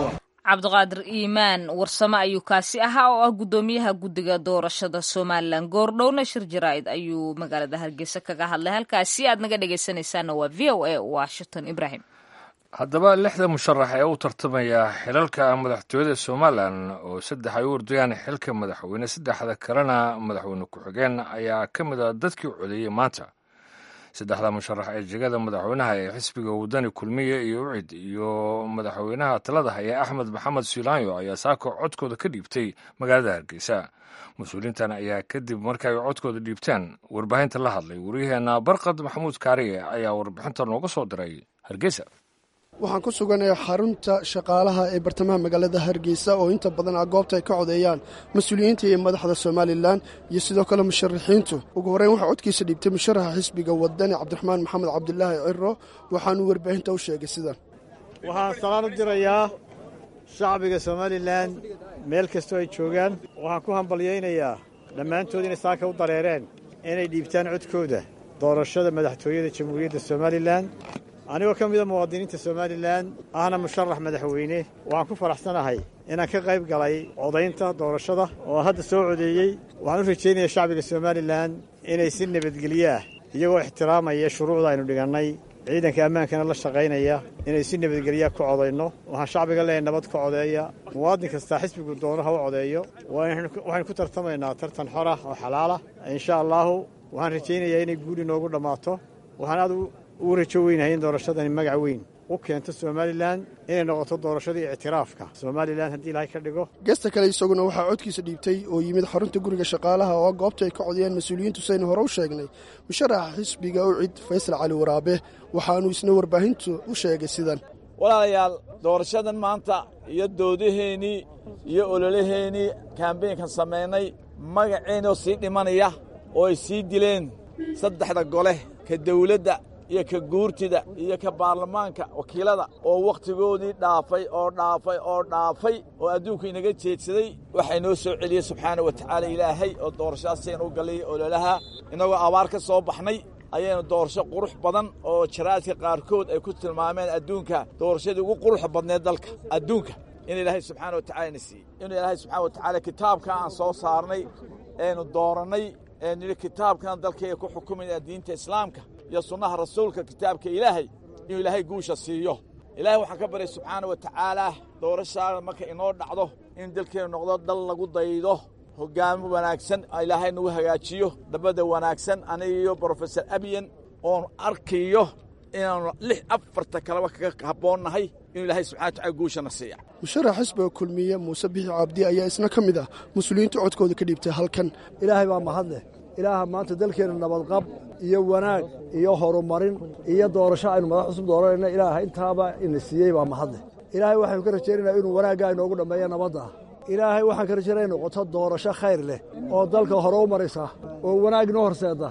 cabdiqaadir iimaan warsame ayuu kaasi ahaa oo ah guddoomiyaha guddiga doorashada somalilan goordhowna shir jaraa'id ayuu magaalada hargeysa kaga hadlay halkaasi aad naga dhegaysanaysaana waa v o a washington. Ibrahim, haddaba lixda musharax ee u tartamaya xilalka madaxtooyada somalilan oo saddex ay u ordayaan xilka madaxweyne saddexda kalena madaxweyne ku-xigeen ayaa ka mid a dadkii codeeyey maanta. saddexda musharax ee jegada madaxweynaha ee xisbiga wadani kulmiye iyo ucid iyo madaxweynaha talada haya axmed maxamed silaanyo ayaa saako codkooda ka dhiibtay magaalada hargeysa. mas-uuliintan ayaa kadib markii ay codkooda dhiibteen warbaahinta la hadlay. waryaheena barqad maxamuud kaariye ayaa warbixinta nooga soo diray hargeysa. waxaan ku suganayaa xarunta shaqaalaha ee bartamaha magaalada hargeysa oo inta badan ah goobta ay ka codeeyaan mas-uuliyiinta iyo madaxda somalilan iyo sidoo kale musharaxiintu. ugu horreyn waxaa codkiisa dhiibtay musharaxa xisbiga wadani cabdiraxmaan maxamed cabdilaahi ciro waxaanuu warbaahinta u sheegay sidan. waxaan salaan u dirayaa shacbiga somalilan meel kastoo ay joogaan. waxaan ku hambalyaynayaa dhammaantood inay saaka u dareereen inay dhiibtaan codkooda doorashada madaxtooyada jamhuuriyadda somalilan. anigoo ka mida muwaadiniinta somalilan ahna musharax madaxweyne waxaan ku faraxsanahay inaan ka qayb galay codaynta doorashada oo hadda soo codeeyey. waxaan u rajaynayaa shacbiga somalilan inay si nabadgelyaah iyagoo ixtiraamaya shuruucda aynu dhigannay ciidanka ammaankana la shaqaynaya inay si nabadgelyaah ku codayno. waxaan shacbiga leeyahay nabad ka codeeya. muwaadin kastaa xisbigu doono ha u codeeyo. waxaynu ku tartamaynaa tartan xor ah oo xalaala insha allaahu. waxaan rajaynayaa inay guuli noogu dhammaato. waxaan aad ugu rajo weynahay in doorashadani magac weyn u keento somalilan inay noqoto doorashadii ictiraafka somalilan haddii ilaahay ka dhigo. geesta kale isaguna waxaa codkiisa dhiibtay oo yimid xarunta guriga shaqaalaha oo goobta ay ka codayaan mas-uuliyiintu saynu hore u sheegnay musharaxa xisbiga ucid faysal cali waraabe waxaanuu isna warbaahintu u sheegay sidan. walaalayaal doorashadan maanta iyo doodaheennii iyo ololaheennii kaambeynkan samaynay magaceennoo sii dhimanaya oo ay sii dileen saddexda gole ka dawladda iyo ka guurtida iyo ka baarlamaanka wakiilada oo wakhtigoodii dhaafay oo dhaafay oo dhaafay oo adduunku inaga jeedsaday waxay noo soo celiyey subxaana wa tacaala ilaahay oo doorashadaasaynu u gallay ololaha innagoo abaar ka soo baxnay ayaynu doorasho qurux badan oo jaraadka qaarkood ay ku tilmaameen adduunka doorashadii ugu quruxa badneed dalka adduunka in ilaahay subxaana wa tacala ina siiyey inuu ilaahay subxana wa tacaala kitaabka aan soo saarnay eenu doorannay eenidhi kitaabkan dalkayga ku xukumayna diinta islaamka iyo sunnaha rasuulka kitaabka ilaahay inuu ilaahay guusha siiyo. ilaahay waxaan ka baryay subxaana wa tacaala doorashaada marka inoo dhacdo in dalkeennu noqdo dal lagu daydo hoggaamo wanaagsan ilaahay nagu hagaajiyo dhabadda wanaagsan aniga iyo brofesor abiyan oon arkayo inaannu lix afarta kaleba kaga habboonnahay inuu ilaahay subxana wa tacala guushana siiya. musharax xisbiga kulmiye muuse bixi cabdi ayaa isna ka mid ah mas-uuliyiinta codkooda ka dhiibtay halkan. ilaahay baa mahadleh. ilaaha maanta dalkeenna nabadqab iyo wanaag iyo horumarin iyo doorasho aynu madax cusub dooranayna ilaaha intaaba ina siiyey baa mahadleh. ilaahay waxaynu ka rajaynaynaa inuu wanaaggaa inoogu dhammeeya nabadda. ilaahay waxaan ka rajaynaya in noqoto doorasho khayr leh oo dalka hore u maraysa oo wanaag inoo horseeda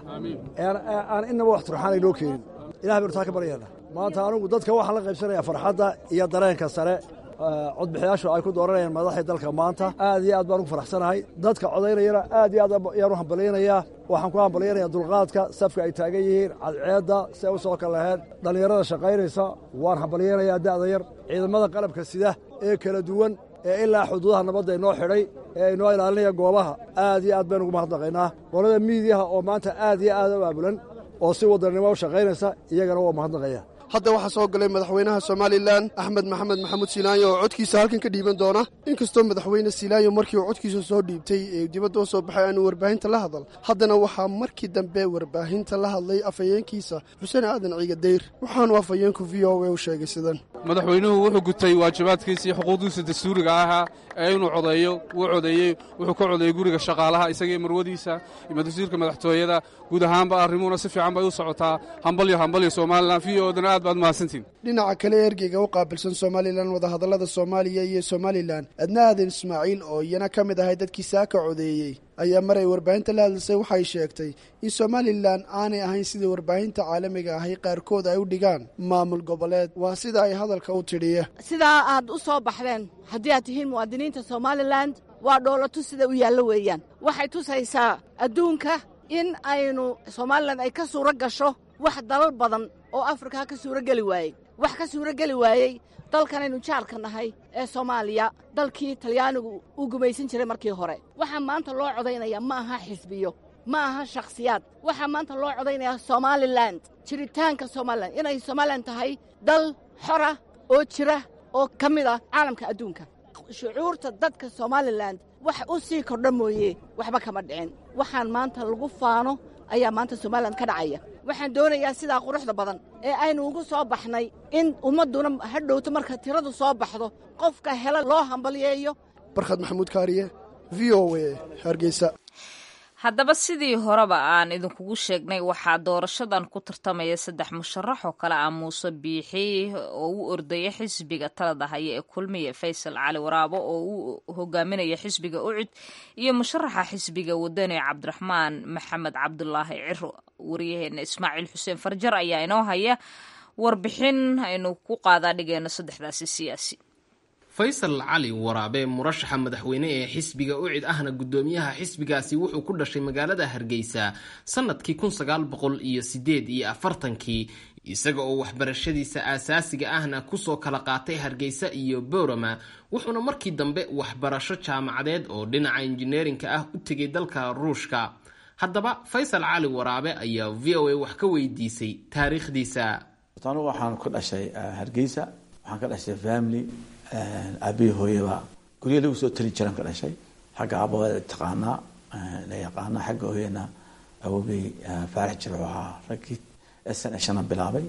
aan inaba wax turxaan inoo keenin. ilahay baynu taa ka baryaana. maanta anugu dadka waxaan la qaybsanayaa farxadda iyo dareenka sare codbixiyaashu ay ku dooranayaan madaxii dalka maanta. aad iyo aad baan ugu faraxsanahay. dadka codaynayana aad iyo aad ayaan u hambalyaynayaa. waxaan ku hambalyaynayaa dulqaadka safka ay taagan yihiin cadceedda si ay u soo kal laheen dhallinyarada shaqaynaysa waan hambalyaynayaa da'da yar ciidamada qalabka sida ee kala duwan ee ilaa xuduudaha nabadda inoo xidhay ee inoo ilaalinaya goobaha aad iyo aad baynu ugu mahadnaqaynaa. qolada miidiyaha oo maanta aad iyo aad u aabulan oo si wadannimo u shaqaynaysa iyagana waa mahadnaqaya. hadda waxaa soo galay madaxweynaha somalilan axmed maxamed maxamuud silaanyo oo codkiisa halkan ka dhiiban doona. inkastoo madaxweyne silaanyo markii uu codkiisa soo dhiibtay ee dibadda u soo baxay aanu warbaahinta la hadal, haddana waxaa markii dambe warbaahinta la hadlay afhayeenkiisa xuseen aadan ciigadayr waxaanu afhayeenku v o a u sheegay sidan. madaxweynuhu wuxuu gutay waajibaadkiisii xuquuqdiisa dastuuriga ahaa ee inuu codeeyo wuu codeeyey wuxuu ka codeeyey guriga shaqaalaha isaga iyo marwadiisa iyo wasiirka madaxtooyada guud ahaanba arrimuhuna si fiican bay u socotaa. hambalyo hambalyo somalilan v odana aad baad mahadsantiin. dhinaca kale ergeyga u qaabilsan somalilan wadahadallada soomaaliya iyo somalilan adna aadan ismaaciil oo iyana ka mid ahay dadkii saaka codeeyey ayaa maray warbaahinta la hadlisay waxay sheegtay in somalilan aanay ahayn sida warbaahinta caalamiga ahay qaarkood ay u dhigaan maamul goboleed. waa sida ay hadalka u tidhiya. sidaa aad u soo baxdeen haddii aad tihiin muwaadiniinta somalilan waa dhoolatu sida u yaallo weeyaan. waxay tusaysaa adduunka in aynu somalilan ay ka suuro gasho wax dalal badan oo afrika ka suuro geli waayey. wax ka suuro geli waayey dalkanaynu jaalka nahay ee soomaaliya dalkii talyaanigu uu gumaysan jiray markii hore waxaa maanta loo codaynayaa ma aha xisbiyo ma aha shakhsiyaad waxaa maanta loo codaynayaa somalilan jiritaanka somalilan inay somalilan tahay dal xora oo jira oo ka mid ah caalamka adduunka shucuurta dadka somalilan wax u sii kordha mooye waxba kama dhicin waxaan maanta lagu faano ayaa maanta somalilan ka dhacaya waxaan doonayaa sidaa quruxda badan ee aynu ugu soo baxnay in ummadduna ha dhowto marka tiradu soo baxdo qofka hela loo hambalyeeyo barkhad maxamuud kaariye v o a hargeysa haddaba sidii horeba aan idinkugu sheegnay waxaa doorashadan ku tartamaya saddex musharax oo kale ah muuse biixi oo u ordaya xisbiga talada haya ee kulmiye faysal cali waraabo oo u hogaaminaya xisbiga ucud iyo musharaxa xisbiga wadani cabdiraxmaan maxamed cabdulaahi ciro wariyaheena ismaaciil xuseen farjar ayaa inoo haya warbixin aynu ku qaadaa dhigeena saddexdaasi siyaasi faysal cali waraabe murashaxa madaxweyne ee xisbiga ucid ahna guddoomiyaha xisbigaasi wuxuu ku dhashay magaalada hargeysa sanadkii kun sagaal boqol iyo sideed iyo afartankii isaga oo waxbarashadiisa aasaasiga ahna kusoo kala qaatay hargeysa iyo boorama wuxuuna markii dambe waxbarasho jaamacadeed oo dhinaca injineerinka ah u tegay dalka ruushka haddaba faysal cali waraabe ayaa v o a wax ka weydiisay taariikhdiisa. anigu waxaan ku dhashay hargeysa waxaan ka dhashay family aabihii hooyaba guryo lagu soo tali jiran ka dhashay xagga aabbaha taqaanaa la yaqaana xagga hooyana awogay faarax jir wuxuu ahaa raggii s n shana bilaabay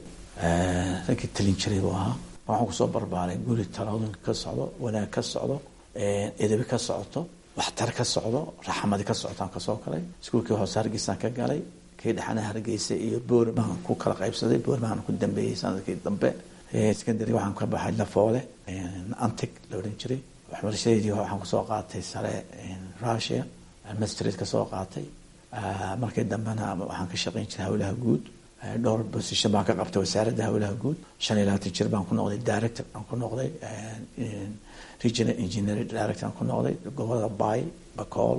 raggii talin jiray buu ahaa waxaan kusoo barbaaray guri talaadooyinka ka socdo wanaag ka socdo edabi ka socoto waxtar ka socdo raxmadi ka socotaan kasoo galay iskuulkii hoose hargeysaan ka galay kii dhexana hargeysa iyo boormaan ku kala qaybsaday boormaan ku dambeeyey sanadkii dambe secondary waxaan ka baxay lafoole antig la odhan jiray waxbarashadeedii waxaan kusoo qaatay sare russia mastrid ka soo qaatay markii dambena waxaan ka shaqayn jiray hawlaha guud dhowr position baan ka qabtay wasaaradda hawlaha guud shan iyo labaatan jir baan ku noqday director aan ku noqday regional engineering director aan ku noqday gobolada bay bacool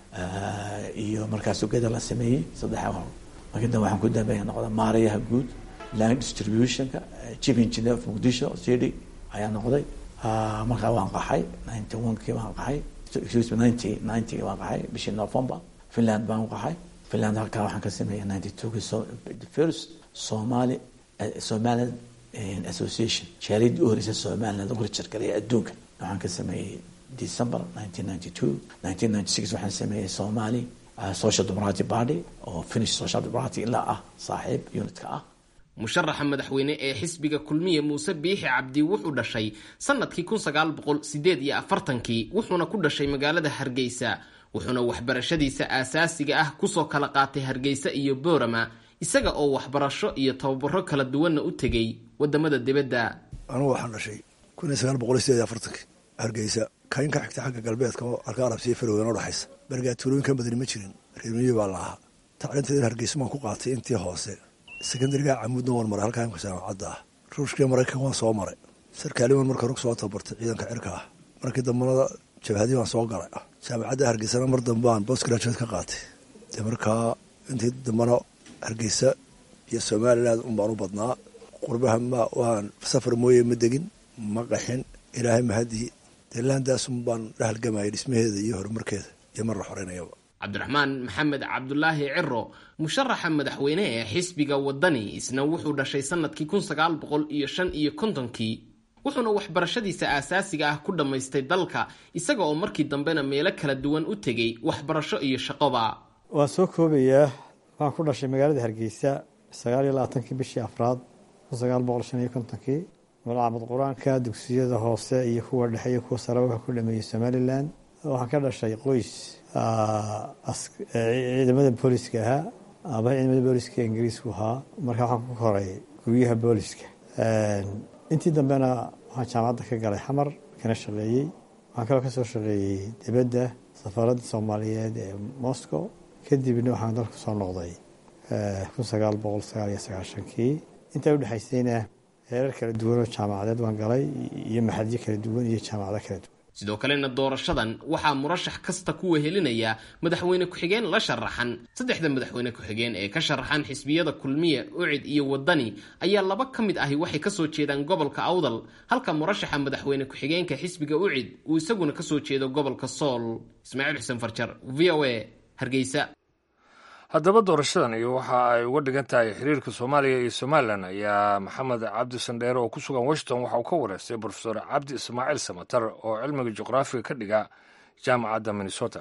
iyo markaas ugada la sameeyey saddex hor markii dambe waxaan ku dambeeya noqday maarayaha guud land distributionka chief engineer of muqdisho city ayaa noqday markaa waan qaxay ninety one kii baan qaxay excuse me ninety ninety waan qaxay bishii november finland baan qaxay finland halkaa waxaan ka sameeyay ninety two kii so the first somali somali association shariid u horeysa somaliland lagu shirkadaya adduunka waxaan ka sameeyay december nineteen ninety two nineteen ninety six waxaan sameeyay somali social democratic party oo finnish social democratic ilaa ah saaxiib unitka ah. musharaxa madaxweyne ee xisbiga kulmiye muuse biixi cabdi wuxuu dhashay sanadkii kun sagaal boqol sideed iyo afartankii wuxuuna ku dhashay magaalada hargeysa wuxuuna waxbarashadiisa aasaasiga ah kusoo kala qaatay hargeysa iyo boorama isaga oo waxbarasho iyo tababaro kala duwanna u tegay wadamada dibadda. anugu waxaan dhashay kun iyo sagaal boqol sideed iyo afartankii hargeysa kayn ka xigta xagga galbeedka oo alka arabsiya faroween oo dhaxaysa bergaa tuulooyinkan badani ma jirin reermiyi baa la ahaa tacliinteeda hargeysa maan ku qaatay intii hoose secondariga camuudna waan maray halkaa imka jaamacadda ah ruushkiiyo maraykan waan soo maray sarkaaliman marka rug soo tabartay ciidanka cirka ah markii dambana jabhadii waan soo galay jaamacadda hargeysana mar dambaan post graduate ka qaatay dee markaa intii dambana hargeysa iyo somaliland un baan u badnaa qurbaha ma waan safar mooye ma degin ma qaxin ilaahay mahadii dee laandaasun baan dhahalgamayay dhismaheeda iyo horumarkeeda iyo mar la xoreynayaba. cabdiraxmaan maxamed cabdulaahi ciro musharaxa madaxweyne ee xisbiga wadani isna wuxuu dhashay sanadkii kun sagaal boqol iyo shan iyo kontonkii wuxuuna waxbarashadiisa aasaasiga ah ku dhammaystay dalka isaga oo markii dambena meelo kala duwan u tegay waxbarasho iyo shaqoba. waan soo koobayaa waan ku dhashay magaalada hargeysa sagaal iyo labaatankii bishii afraad kun sagaal boqol shan iyo kontonkii malcamad qur-aanka dugsiyada hoose iyo kuwa dhexe iyo kuwa saraba ku dhameeyey somalilan waxaan ka dhashay qoys ciidamada booliska ahaa aba ciidamada booliska ingiriisku ahaa markaa waxaan ku koray guryaha booliska intii dambena waxaan jaamacadda ka galay xamar kana shaqeeyey waxaan kaloo kasoo shaqeeyey dibadda safaaradda soomaaliyeed ee moscow kadibna waxaan dalka soo noqday kun sagaal boqol sagaal iyo sagaashankii intaa udhexaysayna heerar kala duwan oo jaamacadeed waan galay iyo maxadyo kala duwan iyo jaamacado kala duwan sidoo kalena doorashadan waxaa murashax kasta ku wehelinaya madaxweyne ku-xigeen la sharaxan. saddexda madaxweyne ku-xigeen ee ka sharaxan xisbiyada kulmiye, ucid iyo wadani ayaa laba ka mid ahi waxay kasoo jeedaan gobolka awdal, halka murashaxa madaxweyne ku-xigeenka xisbiga ucid uu isaguna kasoo jeedo gobolka sool. ismaaciil xuseen farjar, v o a, hargeysa. haddaba doorashadan iyo waxa ay uga dhigan tahay xiriirka soomaaliya iyo somalilan ayaa maxamed cabdi sandheere oo ku sugan washington waxa uu ka wareystay brofesor cabdi ismaaciil samatar oo cilmiga juqraafiga ka dhiga jaamacadda minnesota.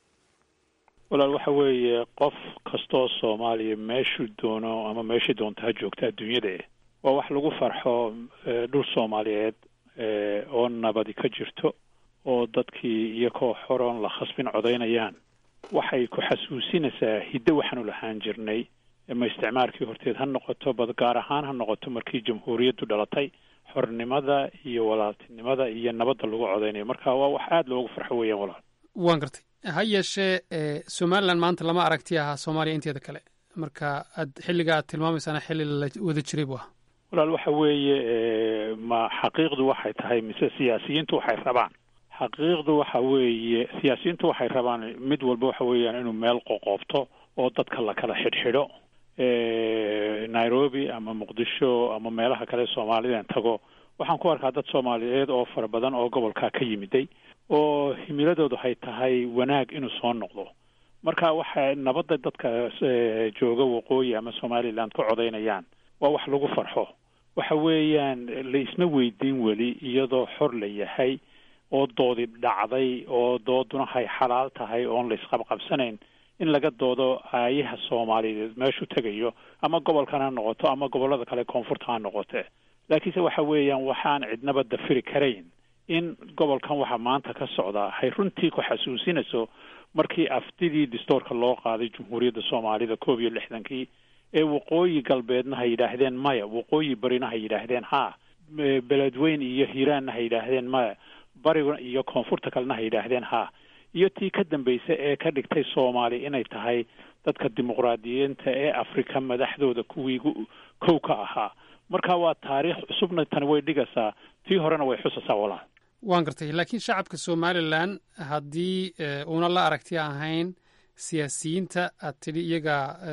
walaal waxa weeye qof kastoo soomaaliya meeshuu doono ama meeshii doonta ha joogta adduunyada waa wax lagu farxo dhul soomaaliyeed oo nabadi ka jirto oo dadkii iyakoo xoroon la khasbin codaynayaan. waxay ku xasuusinaysaa hiddo waxaanu lahaan jirnay ma isticmaalkii horteed ha noqoto bad gaar ahaan ha noqoto markii jamhuuriyaddu dhalatay xornimada iyo walaaltinimada iyo nabadda lagu codaynayo. marka waa wax aada loogu farxo weeyaan walaal. waan gartay. ha yeeshee somalilan maanta lama aragti ahaa soomaaliya inteeda kale, marka aad xilliga aad tilmaamaysaana xilli la wada jiray bu ah. walaal waxa weeye ma xaqiiqdu waxay tahay mise siyaasiyiintu waxay rabaan? xaqiiqdu waxa weeye siyaasiyiintu waxay rabaan mid walba waxa weeyaan inuu meel qoqoobto oo dadka la kala xidhxidho. nairobi ama muqdisho ama meelaha kale soomaalida tago waxaan ku arkaa dad soomaaliyeed oo fara badan oo gobolka ka yimiday oo himiladoodu hay tahay wanaag inuu soo noqdo. marka waxa nabadda dadka jooga waqooyi ama somaliland ku codaynayaan waa wax lagu farxo. waxa weeyaan la isma weydiin weli iyadoo xor la yahay oo doodi dhacday oo dooduna hay xalaal tahay oon la isqabqabsanayn in laga doodo aayaha soomaaliyeed meeshu tegayo ama gobolkan ha noqoto ama gobollada kale koonfurta ha noqote. laakiinse waxa weeyaan waxaan cidnaba dafiri karayn in gobolkan waxa maanta ka socdaa hay runtii ku xasuusinayso markii aftidii distoorka loo qaaday jamhuuriyadda soomaalida koob iyo lixdankii ee waqooyi galbeedna ha yidhaahdeen maya, waqooyi barina ha yidhaahdeen haa, beledweyn iyo hiiraanna ha yidhaahdeen maya, bariga iyo koonfurta kalena ha yidhaahdeen haa, iyo tii ka dambaysa ee ka dhigtay soomaaliya inay tahay dadka dimuqraadiyiinta ee afrika madaxdooda kuwii kow ka ahaa. marka waa taariikh cusubna tani way dhigaysaa, tii horena way xusaysaa walaal. waan gartay. laakiin shacabka somalilan haddii uuna la aragti ahayn siyaasiyiinta aad tidhi iyaga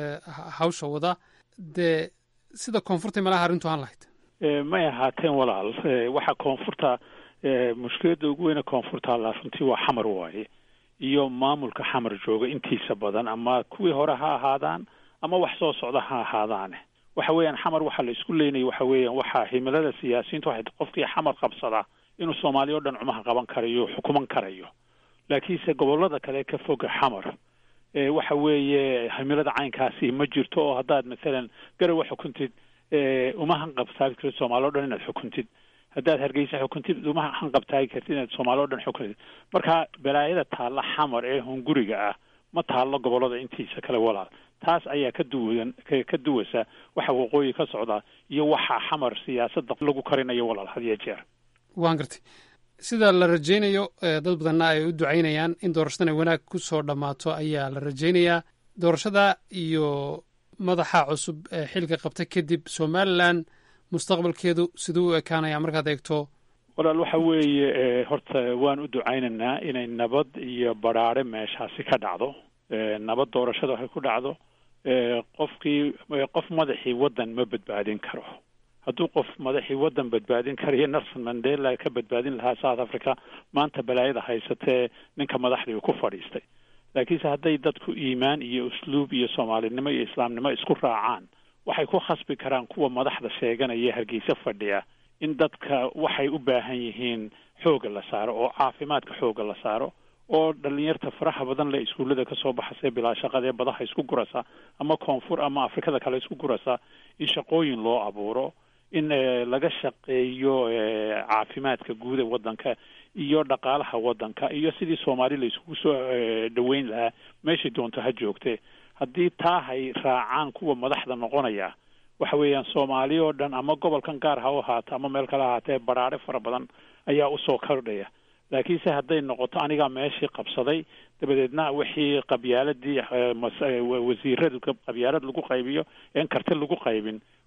hawsha wada, dee sida koonfurta malaha arrintu aan lahayd may ahaateen walaal. waxa koonfurta mushkiladda ugu weyne koonfurta la runtii waa xamar waaye iyo maamulka xamar jooga intiisa badan, ama kuwii hore ha ahaadaan ama wax soo socda ha ahaadaane. waxa weeyaan xamar waxaa la isku leynaya waxa weeyaan waxaa himilada siyaasiyiinta waxay qofkii xamar qabsadaa inuu soomaaliya o dhan cumaha qaban karayo, xukuman karayo. laakiinse gobollada kale ka foga xamar waxa weeye himilada caynkaasi ma jirto oo haddaad masalan garowe xukuntid uma hanqabtaagi kartid soomaali o dhan inaad xukuntid, haddaad hargeysa xukuntid uma hanqabtaagi kartid inaad soomaali o dhan xukuntid. marka balaayada taalla xamar ee hunguriga ah ma taallo gobollada intiisa kale walaal. taas ayaa ka duwan ka duwaysa waxa waqooyi ka socda iyo waxa xamar siyaasadda lagu karinayo walaal had iyo jeer. waan gartay. sida la rajaynayo dad badanna ay u ducaynayaan in doorashadan ay wanaag ku soo dhammaato ayaa la rajaynayaa. doorashada iyo madaxa cusub ee xilka qabta kadib somalilan mustaqbalkeedu siduu u ekaanaya markaad eegto? walaal waxa weeye horta waan u ducaynaynaa inay nabad iyo badhaadhe meeshaasi ka dhacdo. nabad doorashada waxay ku dhacdo. qofkii qof madaxii waddan ma badbaadin karo. hadduu qof madaxii waddan badbaadin karayo nelson mandela ka badbaadin lahaa south africa maanta balaayada haysatee ninka madaxdii ku fadhiistay. laakiinse hadday dadku iimaan iyo usluub iyo soomaalinimo iyo islaamnimo isku raacaan waxay ku khasbi karaan kuwa madaxda sheeganaya hargeysa fadhiya in dadka waxay u baahan yihiin xooga la saaro oo caafimaadka xooga la saaro oo dhalinyarta faraha badan le iskuullada ka soo baxasay bilaa shaqadee badaha isku gurasa ama koonfur ama afrikada kale isku gurasa in shaqooyin loo abuuro, in laga shaqeeyo caafimaadka guud ee waddanka iyo dhaqaalaha waddanka iyo sidii soomaali la isugu soo dhaweyn lahaa meeshay doonto ha joogtee. haddii taa hay raacaan kuwa madaxda noqonaya waxa weeyaan soomaali oo dhan ama gobolkan gaar ha u ahaato ama meel kale ahaatee badhaadhe fara badan ayaa usoo kordhaya. laakiinse hadday noqoto anigaa meeshii qabsaday dabadeedna wixii qabyaaladii wasiirada qabyaalad lagu qaybiyo een karti lagu qaybin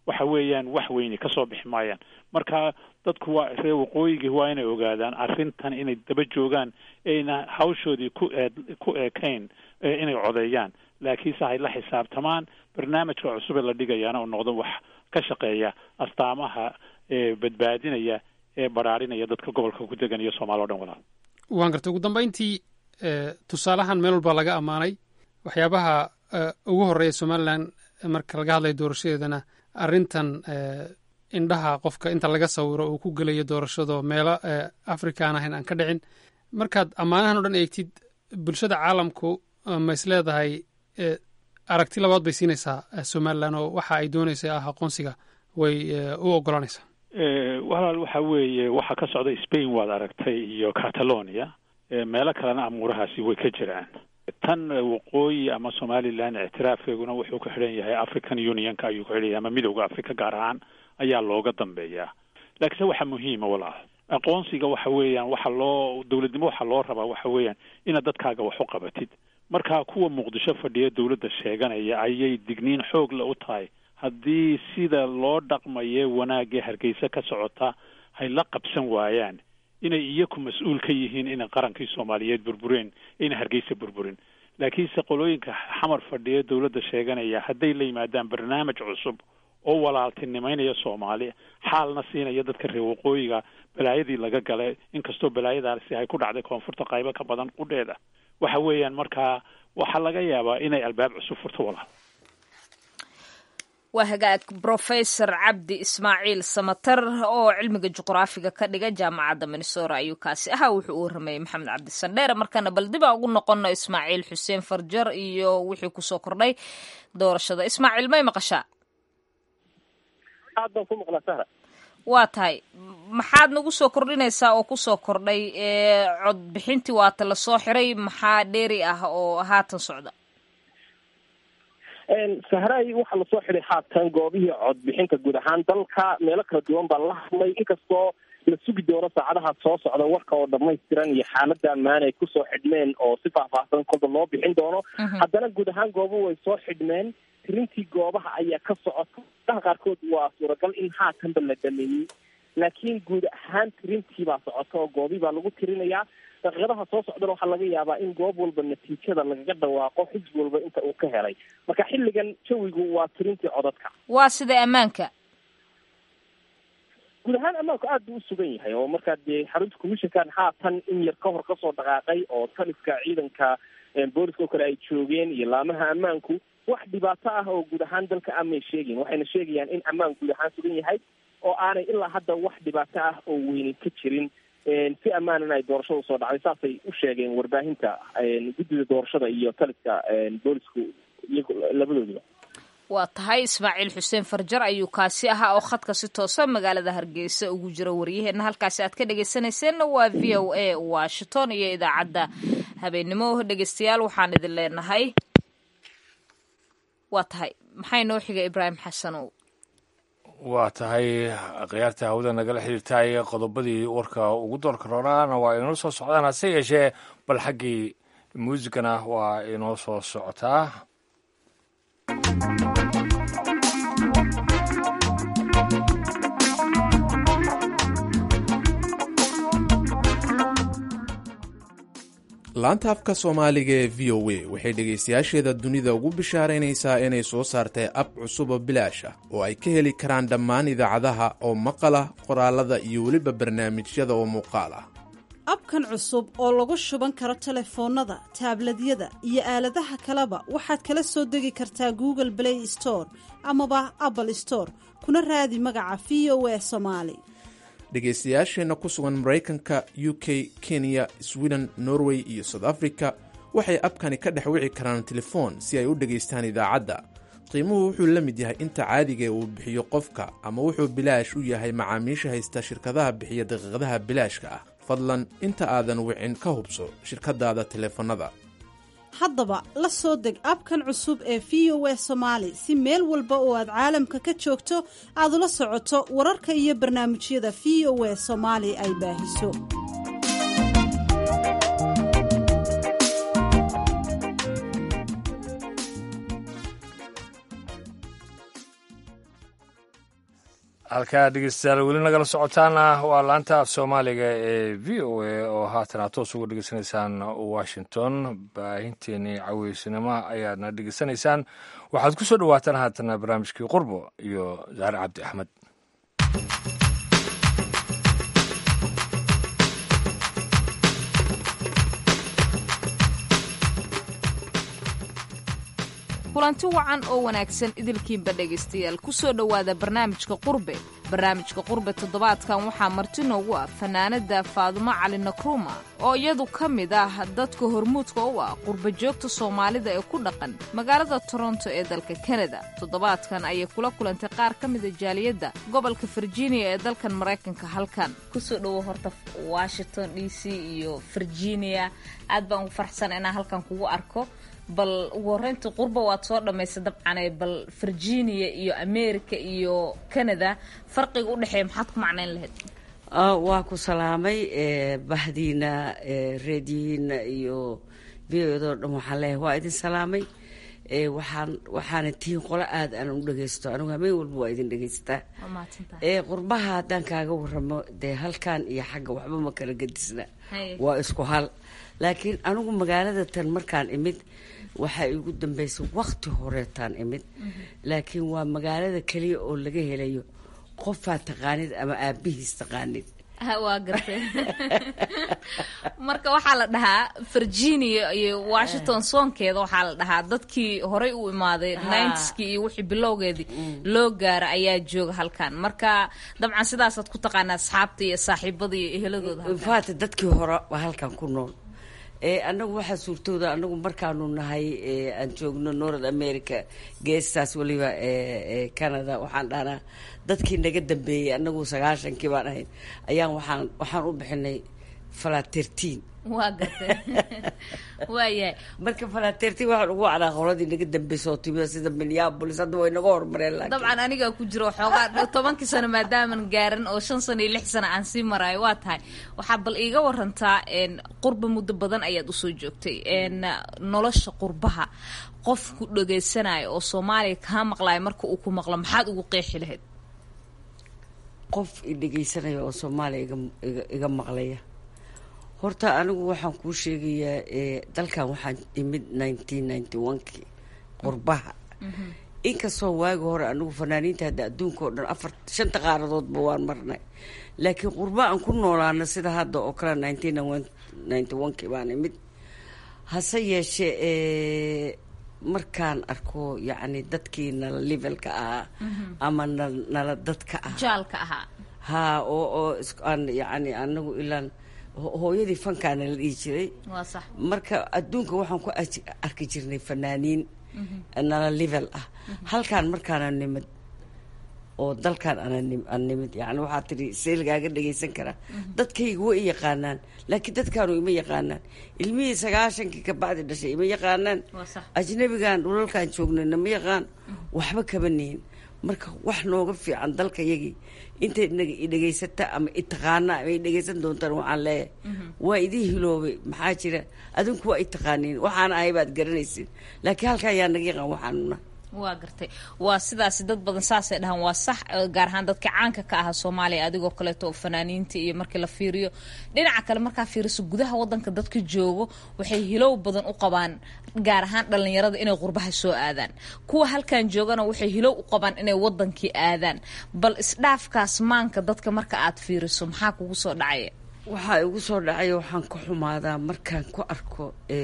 waxa weeyaan wax weyni ka soo bixi maayaan. marka dadku waa reer waqooyigii waa inay ogaadaan arrintan inay daba joogaan ayna hawshoodii ku ku eekayn inay codeeyaan, laakiinse ay la xisaabtamaan barnaamijka cusub ee la dhigayaana oo noqdo wax ka shaqeeya astaamaha badbaadinaya ee baraarinaya dadka gobolka ku degan iyo Soomaaliya oo dhan walaal. waan gartay ugu dambeyntii tusaalahan meel walba laga ammaanay waxyaabaha ugu horeeya Somaliland marka laga hadlayo doorashadeedana arrintan indhaha qofka inta laga sawiro uu ku gelayo doorashado meelo Afrikaan ahayn aan ka dhicin. markaad ammaanahan oo dhan eegtid bulshada caalamku ma is leedahay aragti labaad bay siinaysaa Somaliland oo waxa ay doonaysaa ah aqoonsiga way u ogolanaysaa? walaal waxa weeye waxa ka socda Spain waad aragtay iyo Catalonia, meelo kalena amuurahaasi way ka jiraan. tan waqooyi ama Somaliland ictiraafkeeguna wuxuu ka xiran yahay African Unionka ayuu ka xiran yahay ama midowga Afrika gaar ahaan ayaa looga dambeeyaa. laakiin waxa muhiim ah walaal aqoonsiga waxa weeyaan waxa loo dawladnimo waxa loo rabaa waxa weeyaan inaad dadkaaga wax u qabatid. marka kuwa Muqdisho fadhiya dawladda sheeganaya ayay digniin xoog la u tahay haddii sida loo dhaqmayo wanaagga Hargeysa ka socota hay la qabsan waayaan inay iyagu mas'uul ka yihiin in qarankii Soomaaliyeed burbureen in Hargeysa burburin. laakiin qolooyinka xamar fadhiya dawladda sheeganaya hadday la yimaadaan barnaamij cusub oo walaaltinimeynaya Soomaaliya xaalna siinaya dadka reer waqooyiga balaayadii laga galay inkastoo balaayadaasi ay ku dhacday koonfurta qaybo ka badan qudheeda waxa weeyaan markaa waxa laga yaabaa inay albaab cusub furto walaal. waa hagaag Professor Cabdi Ismaaciil Samatar oo cilmiga juqraafiga ka dhiga jaamacadda Minnesota ayuu kaasi ahaa wuxuu u warramay Maxamed Cabdi Sandheere. markana bal dib ugu noqono Ismaaciil Xuseen Farjar iyo wixii ku soo kordhay doorashada. Ismaaciil may maqashaa? aad baan ku maqlaa Sahra. waa tahay maxaad nagu soo kordhinaysaa oo ku soo kordhay cod bixintii waata la soo xiray maxaa dheeri ah oo haatan socda? sahray waxaa lasoo xiray haatan goobihii codbixinta guud ahaan dalka meelo kala duwan baa la hadlay inkastoo la sugi doono saacadaha soo socda warka oo dhamaystiran iyo xaaladda ammaan ay kusoo xidhmeen oo si faahfaahsan kolba loo bixin doono. haddana guud ahaan goobuhu way soo xidhmeen tirintii goobaha ayaa ka socota. daha qaarkood waa suuragal in haatanba la dhameeyey laakiin guud ahaan tirintii baa socota oo goobii baa lagu tirinayaa. daqiiqadaha soo socdana waxaa laga yaabaa in goob walba natiijada lagaga dhawaaqo xisbi walba inta uu ka helay. marka xilligan jawigu waa tirintii codadka. waa sida ammaanka guud ahaan ammaanku aad buu u sugan yahay oo markaa dee xarunta commissionkan haatan in yar ka hor kasoo dhaqaaqay oo taliska ciidanka booliska oo kale ay joogeen iyo laamaha ammaanku wax dhibaato ah oo guud ahaan dalka amay sheegin. waxayna sheegayaan in ammaan guud ahaan sugan yahay oo aanay ilaa hadda wax dhibaato ah oo weyni ka jirin. si ammaanan ay doorashada usoo dhacday saasay u sheegeen warbaahinta guddida doorashada iyo taliska boolisku iyago labadooduba. waa tahay Ismaaciil Xuseen Farjar ayuu kaasi ahaa oo khadka si toosa magaalada Hargeysa ugu jira waryaheena. halkaasi aad ka dhageysanayseena waa V O A Washington iyo idaacadda habeenimo. dhegeystayaal waxaan idin leenahay waa tahay maxay noo xigay Ibraahim Xasanow? waa tahay khiyaarta hawada nagala xiriirtaay qodobadii warka ugu doorka roraana waa inoo soo socdaan hase yeeshee bal xaggii muusigana waa inoo soo socotaa. laanta afka soomaaliga ee v o a waxay dhegaystayaasheeda dunida ugu bishaaraynaysaa inay soo saartay ab cusub oo bilaash ah oo ay ka heli karaan dhammaan idaacadaha oo maqala qoraalada iyo weliba barnaamijyada oo muuqaal ah. abkan cusub oo lagu shuban karo telefoonnada taabladyada iyo aaladaha kaleba waxaad kala soo degi kartaa Google Play Store amaba Apple Store kuna raadi magaca v o a Somali. dhegaystayaasheenna ku sugan maraykanka, u k, kenya, sweden, norway iyo south africa waxay abkani ka dhex wici karaan telefoon si ay u dhegaystaan idaacadda. qiimuhu wuxuu la mid yahay inta caadiga uu bixiyo qofka ama wuxuu bilaash u yahay macaamiisha haysta shirkadaha bixiya daqiiqadaha bilaashka ah. fadlan inta aadan wicin ka hubso shirkadaada teleefanada. haddaba la soo deg abkan cusub ee v o a Somali si meel walba oo aad caalamka ka joogto aad ula socoto wararka iyo barnaamijyada v o a Somali ay baahiso. halkaa dhegeystayaal weli nagala socotaana waa laanta af soomaaliga ee v o a oo haatan aad toos uga dhegeysanaysaan washington. baahinteenii caweysinimo ayaadna dhegeysanaysaan. waxaad ku soo dhawaataan haatana barnaamijkii qurbo iyo saare cabdi axmed. kulanti wacan oo wanaagsan idilkiinba dhegaystayaal ku soo dhowaada barnaamijka qurbe. barnaamijka qurbe toddobaadkan waxaa marti noogu ah fanaanada faadumo cali nakruuma oo iyadu ka mid ah dadka hormuudka u ah qurba joogta soomaalida ee ku dhaqan magaalada toronto ee dalka kanada. toddobaadkan ayay kula kulantay qaar ka mida jaaliyadda gobolka virginia ee dalkan maraykanka. halkan kusoo dhowo horta washington d c iyo virginia, aad baan ugu farxsan inaan halkan kugu arko. bal ugu horreynta qurba waad soo dhammaysay dabcanay, bal virginia iyo america iyo canada farqiga u dhexeeya maxaad ku macnayn lahayd? waa ku salaamay bahdiina reediyihiina iyo videodoo dhan waxaan leeyahay waa idin salaamay. waxaan waxaana tihiin qolo aad aan u dhagaysto, anigu hameen walba waa idin dhagaystaa. qurbaha haddaan kaaga waramo dee halkan iyo xagga waxba ma kala gedisna, waa isku hal. laakiin anigu magaalada tan markaan imid waxaa igu dambeysay waqti horeetaan imid, laakiin waa magaalada keliya oo laga helayo qofaa taqaanid ama aabihiis taqaanid. waa gartay. marka waxaa la dhahaa virginia iyo washington soonkeeda waxaa la dhahaa dadkii horey u imaaday ninetskii iyo wixii bilowgeedii loo gaara ayaa jooga halkan. marka dabcan sidaasaad ku taqaanaa asxaabta iyo saaxiibada iyo eheladooda. faata dadkii hore waa halkan ku nool. anagu waxaa suurtooda anagu markaanu nahay aan joogno north america geestaas weliba canada, waxaan dhahnaa dadkii naga dambeeyey anagu sagaashankii baan ahayd ayaan waxaan waxaan u bixinay falatertiin. waa gartay. waayahay marka falatertiin waxaan ugu wacnaa qoladii naga dambeysoo timida sida minneapolis, hadda way naga hormareen. dabcan anigaa ku jiro xoogaa tobankii sano maadaaman gaaran oo shan sano iyo lix sano aan sii maraayo. waa tahay waxaa bal iiga warantaa qurba muddo badan ayaad usoo joogtay. nolosha qurbaha qof ku dhagaysanayo oo soomaaliya kaa maqlayo marka uu ku maqlo maxaad ugu qeexi lahayd? qof i dhagaysanaya oo soomaaliya iga iga maqlaya, horta anigu waxaan kuu sheegayaa dalkan waxaan imid nineteen ninety one-kii qurbaha. inkastoo waagi hore anigu fanaaniinta hadda adduunka oo dhan afar shanta qaaradoodba waan marnay, laakiin qurba aan ku noolaana sida hadda oo kale nineteen ninety one-kii baan imid. hase yeeshee markaan arko yacni dadkii nala levelka ahaa ama na nala dadka ahaa jaalka ahaa haa oo oo aan yacni anagu ilaan hooyadii fankaana la dhihi jiray. waa sax. marka adduunka waxaan ku arki jirnay fanaaniin nala level ah. halkaan markaana nimid oo dalkaan aan nimid, yani waxaa tiri see lagaaga dhagaysan karaa. dadkayga way i yaqaanaan, laakiin dadkaanu ima yaqaanaan. ilmihii sagaashankii kabacdi dhashay ima yaqaanaan, ajnabigan dhulalkaan joognayna ma yaqaan, waxba kaba nihin. marka wax nooga fiican dalka yagii intay idhegaysata ama itaqaana ama i dhegaysan doontaan waxaan leeyahay waa idin hiloobay. maxaa jira adinku waa itaqaaniin, waxaan ahay baad garanaysin, laakiin halkaa yaa naga yaqaan waxaanuna. waa gartay. waa sidaasi dad badan saasay dhahaan, waa sax. gaar ahaan dadka caanka ka aha soomaaliya adigoo kaleeto oo fanaaniinta iyo markii la fiiriyo dhinaca kale markaa fiiriso gudaha wadanka dadka joogo waxay hilow badan u qabaan, gaar ahaan dhalinyarada inay qurbaha soo aadaan. kuwa halkan joogana waxay hilow u qabaan inay wadankii aadaan. bal isdhaafkaas maanka dadka marka aad fiiriso maxaa kugu soo dhacaya? waxaa igu soo dhacaya waxaan ka xumaadaa markaan ku arko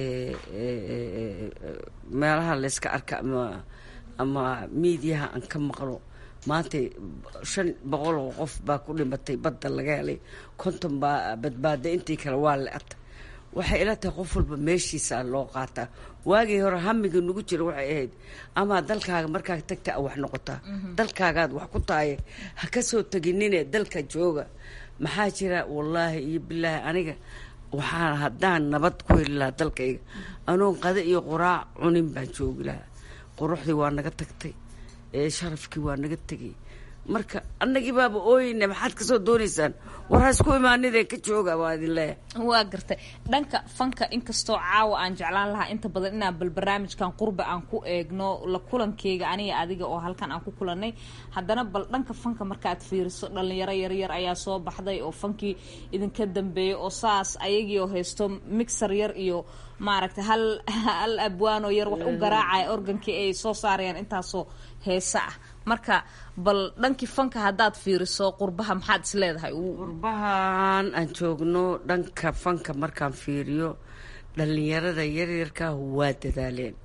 meelaha layska arka ama ama miidiyaha aan ka maqlo maanta shan boqol oo qof baa ku dhimatay badda laga helay, konton baa badbaada, intii kale waa le-ata. waxay ila tahay qof walba meeshiisa loo qaataa. waagii hore hamiga nagu jira waxay ahayd ama dalkaaga markaa tagta a wax noqotaa, dalkaagaad wax ku tahay ha ka soo teginine dalka jooga. maxaa jira wallaahi iyo bilaahi aniga waxaan haddaan nabad ku heli lahaa dalkayga anoon qada iyo quraac cunin baan joogi lahaa. quruxdii waa naga tagtay, sharafkii waa naga tegay, marka annagii baaba ooyeyna maxaad kasoo doonaysaan war ha isku imaanidee ka jooga waa idin leeyahay waa gartay dhanka fanka inkastoo caawa aan jeclaan lahaa inta badan inaan bal barnaamijkan qurba aan ku eegno la kulankeyga aniga adiga oo halkan aan ku kulanay haddana bal dhanka fanka markaad fiiriso dhalinyaro yaryar ayaa soo baxday oo fankii idinka dambeeyay oo saas ayagii oo haysto mixer yar iyo maaragtay hal hal abwaanoo yar wax u garaacaya organkii ay soo saarayaan intaasoo heesa ah marka bal dhankii fanka haddaad fiiriso qurbaha maxaad is leedahay qurbahan aan joogno dhanka fanka markaan fiiriyo dhalinyarada yaryarka waa dadaaleen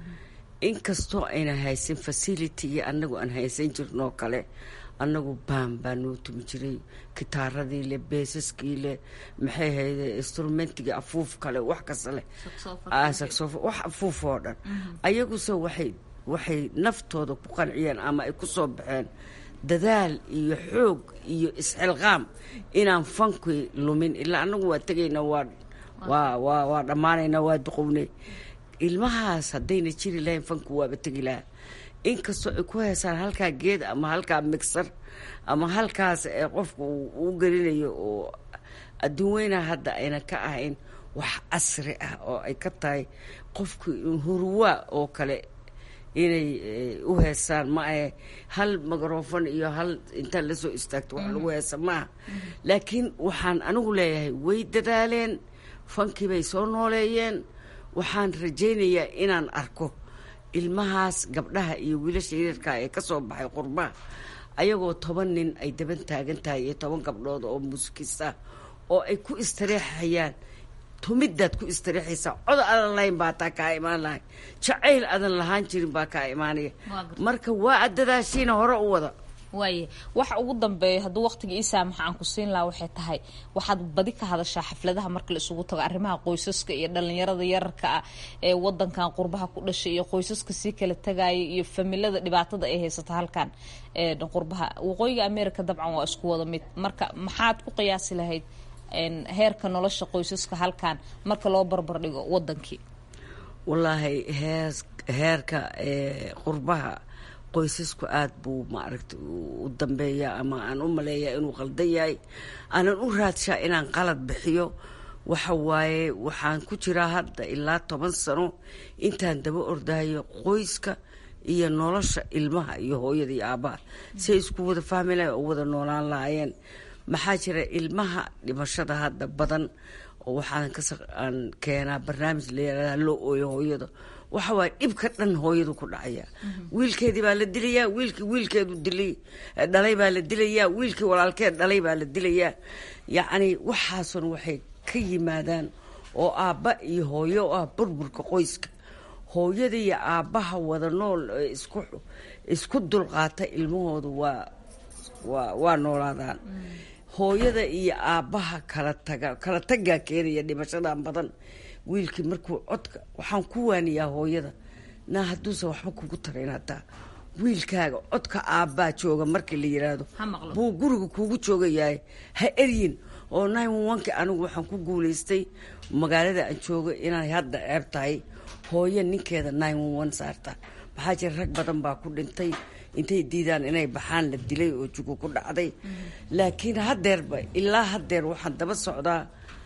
inkastoo ayna haysan facility iyo anagu aan haysan jirnoo kale anagu baan baa noo tumi jiray kitaaradii leh beesaskii leh maxay hayde instrumentigii afuuf kale wax kasta leh saxophone wax afuuf oo dhan ayaguse waxay waxay naftooda ku qanciyeen ama ay ku soo baxeen dadaal iyo xoog iyo isxilqaam inaan fankii lumin ilaa anagu waa tegaynaa waa waa waa waa dhammaanaynaa waa duqownay ilmahaas haddayna jiri lahayn fanku waaba tegi lahaa inkastoo ay ku heesaan halkaa geed ama halkaa mixer ama halkaas ee qofka uu gelinayo oo adduun weynaha hadda ayna ka ahayn wax casri ah oo ay ka tahay qofkii hurwaa oo kale inay u heesaan ma ahe hal mikrofon iyo hal intaan lasoo istaagto wax lagu heesa maaha laakiin waxaan anigu leeyahay way dadaaleen fankii bay soo nooleeyeen waxaan rajaynayaa inaan arko ilmahaas gabdhaha iyo wiilasha yaryarka ee ka soo baxay qurbaha ayagoo toban nin ay daban taagan tahay iyo toban gabdhood oo muusikista oo ay ku istareexayaan tumidaad ku istareexaysaa cod adan lahayn baa taa kaa imaan lahay jacayl adan lahaan jirin baa kaa imaanaya marka waa adadaashiina hore u wada waaye waxa ugu dambeeya hadduu waqtiga ii saamaxa aan ku siin lahaa waxay tahay waxaad badi ka hadashaa xafladaha marka la isugu tago arrimaha qoysaska iyo dhalinyarada yararka ah ee wadankan qurbaha ku dhashay iyo qoysaska sii kala tagaaya iyo familada dhibaatada ay haysata halkan ee qurbaha waqooyiga America dabcan waa isku wada mid marka maxaad ku qiyaasi lahayd heerka nolosha qoysaska halkan marka loo barbar dhigo wadankii wallaahi hees heerka ee qurbaha qoysasku aada buu maaragtay u dambeeyaa ama aan u maleeyaa inuu qaldan yahay aanan u raadshaa inaan qalad bixiyo waxa waaye waxaan ku jiraa hadda ilaa toban sano intaan daba ordahayo qoyska iyo nolosha ilmaha iyo hooyada iyo aabbaha say isku wada fahmi lahayn oo wada noolaan lahaayeen maxaa jira ilmaha dhimashada hadda badan oo waxaan kasaan keenaa barnaamij layihahda loo ooyo hooyada waxa waaye dhibka dhan hooyadu ku dhacaya wiilkeedii baa la dilayaa wiilkii wiilkeedu dilay dhalay baa la dilayaa wiilkii walaalkeed dhalay baa la dilayaa yacni waxaasun waxay ka yimaadaan oo aabba iyo hooyo oo ah burburka qoyska hooyada iyo aabbaha wada nool isku isku dulqaata ilmahoodu waa waa waa noolaadaan hooyada iyo aabbaha kala taga kala tagaa keenaya dhimashadan badan wiilkii markuu codka waxaan ku waaniyaa hooyada naa hadduusan waxba kugu tarayn hataa wiilkaaga codka aabbaa jooga markii la yiraahdo buu guriga kuugu joogayahay ha eryin oo nine one one-ki anigu waxaan ku guulaystay magaalada aan jooga inay hadda ceeb tahay hooyo ninkeeda nine one one saarta maxaa jira rag badan baa ku dhintay intay diidaan inay baxaan la dilay oo jugu ku dhacday laakiin haddeerba ilaa haddeer waxaan daba socdaa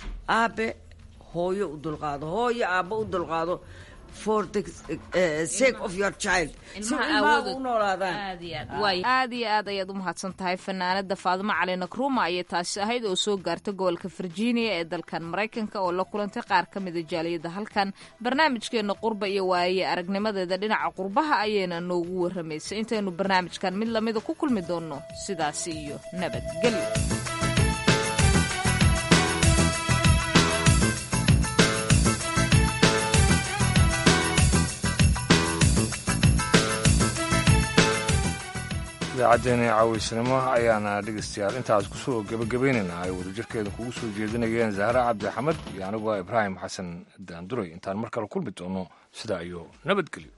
aabe hooyo u dulqaado hooyo aabba u dulqaado for the uh, sake of your child si ilmaha u noolaadaan aad iyo aad ayaad u mahadsan tahay fanaanada Faadimo Cali Nakruma ayay taasi ahayd oo soo gaartay gobolka Virginia ee dalkan Mareykanka oo la kulantay qaar ka mid ah jaaliyada halkan barnaamijkeena qurba iyo waaye aragnimadeeda dhinaca qurbaha ayayna noogu waramaysay intaynu barnaamijkan mid lamid ah ku kulmi doono sidaas iyo nabadgelyo idaacaddeena caawisnimo ayaana dhegeystayaal intaas kusoo gebagabaynaynaa ay wadajirkeeda kugu soo jeedinayeen zahra cabdi axmed iyo aniguo ibraahim xasan daanduray intaan mar kale kulmi doono sidaa iyo nabadgelyo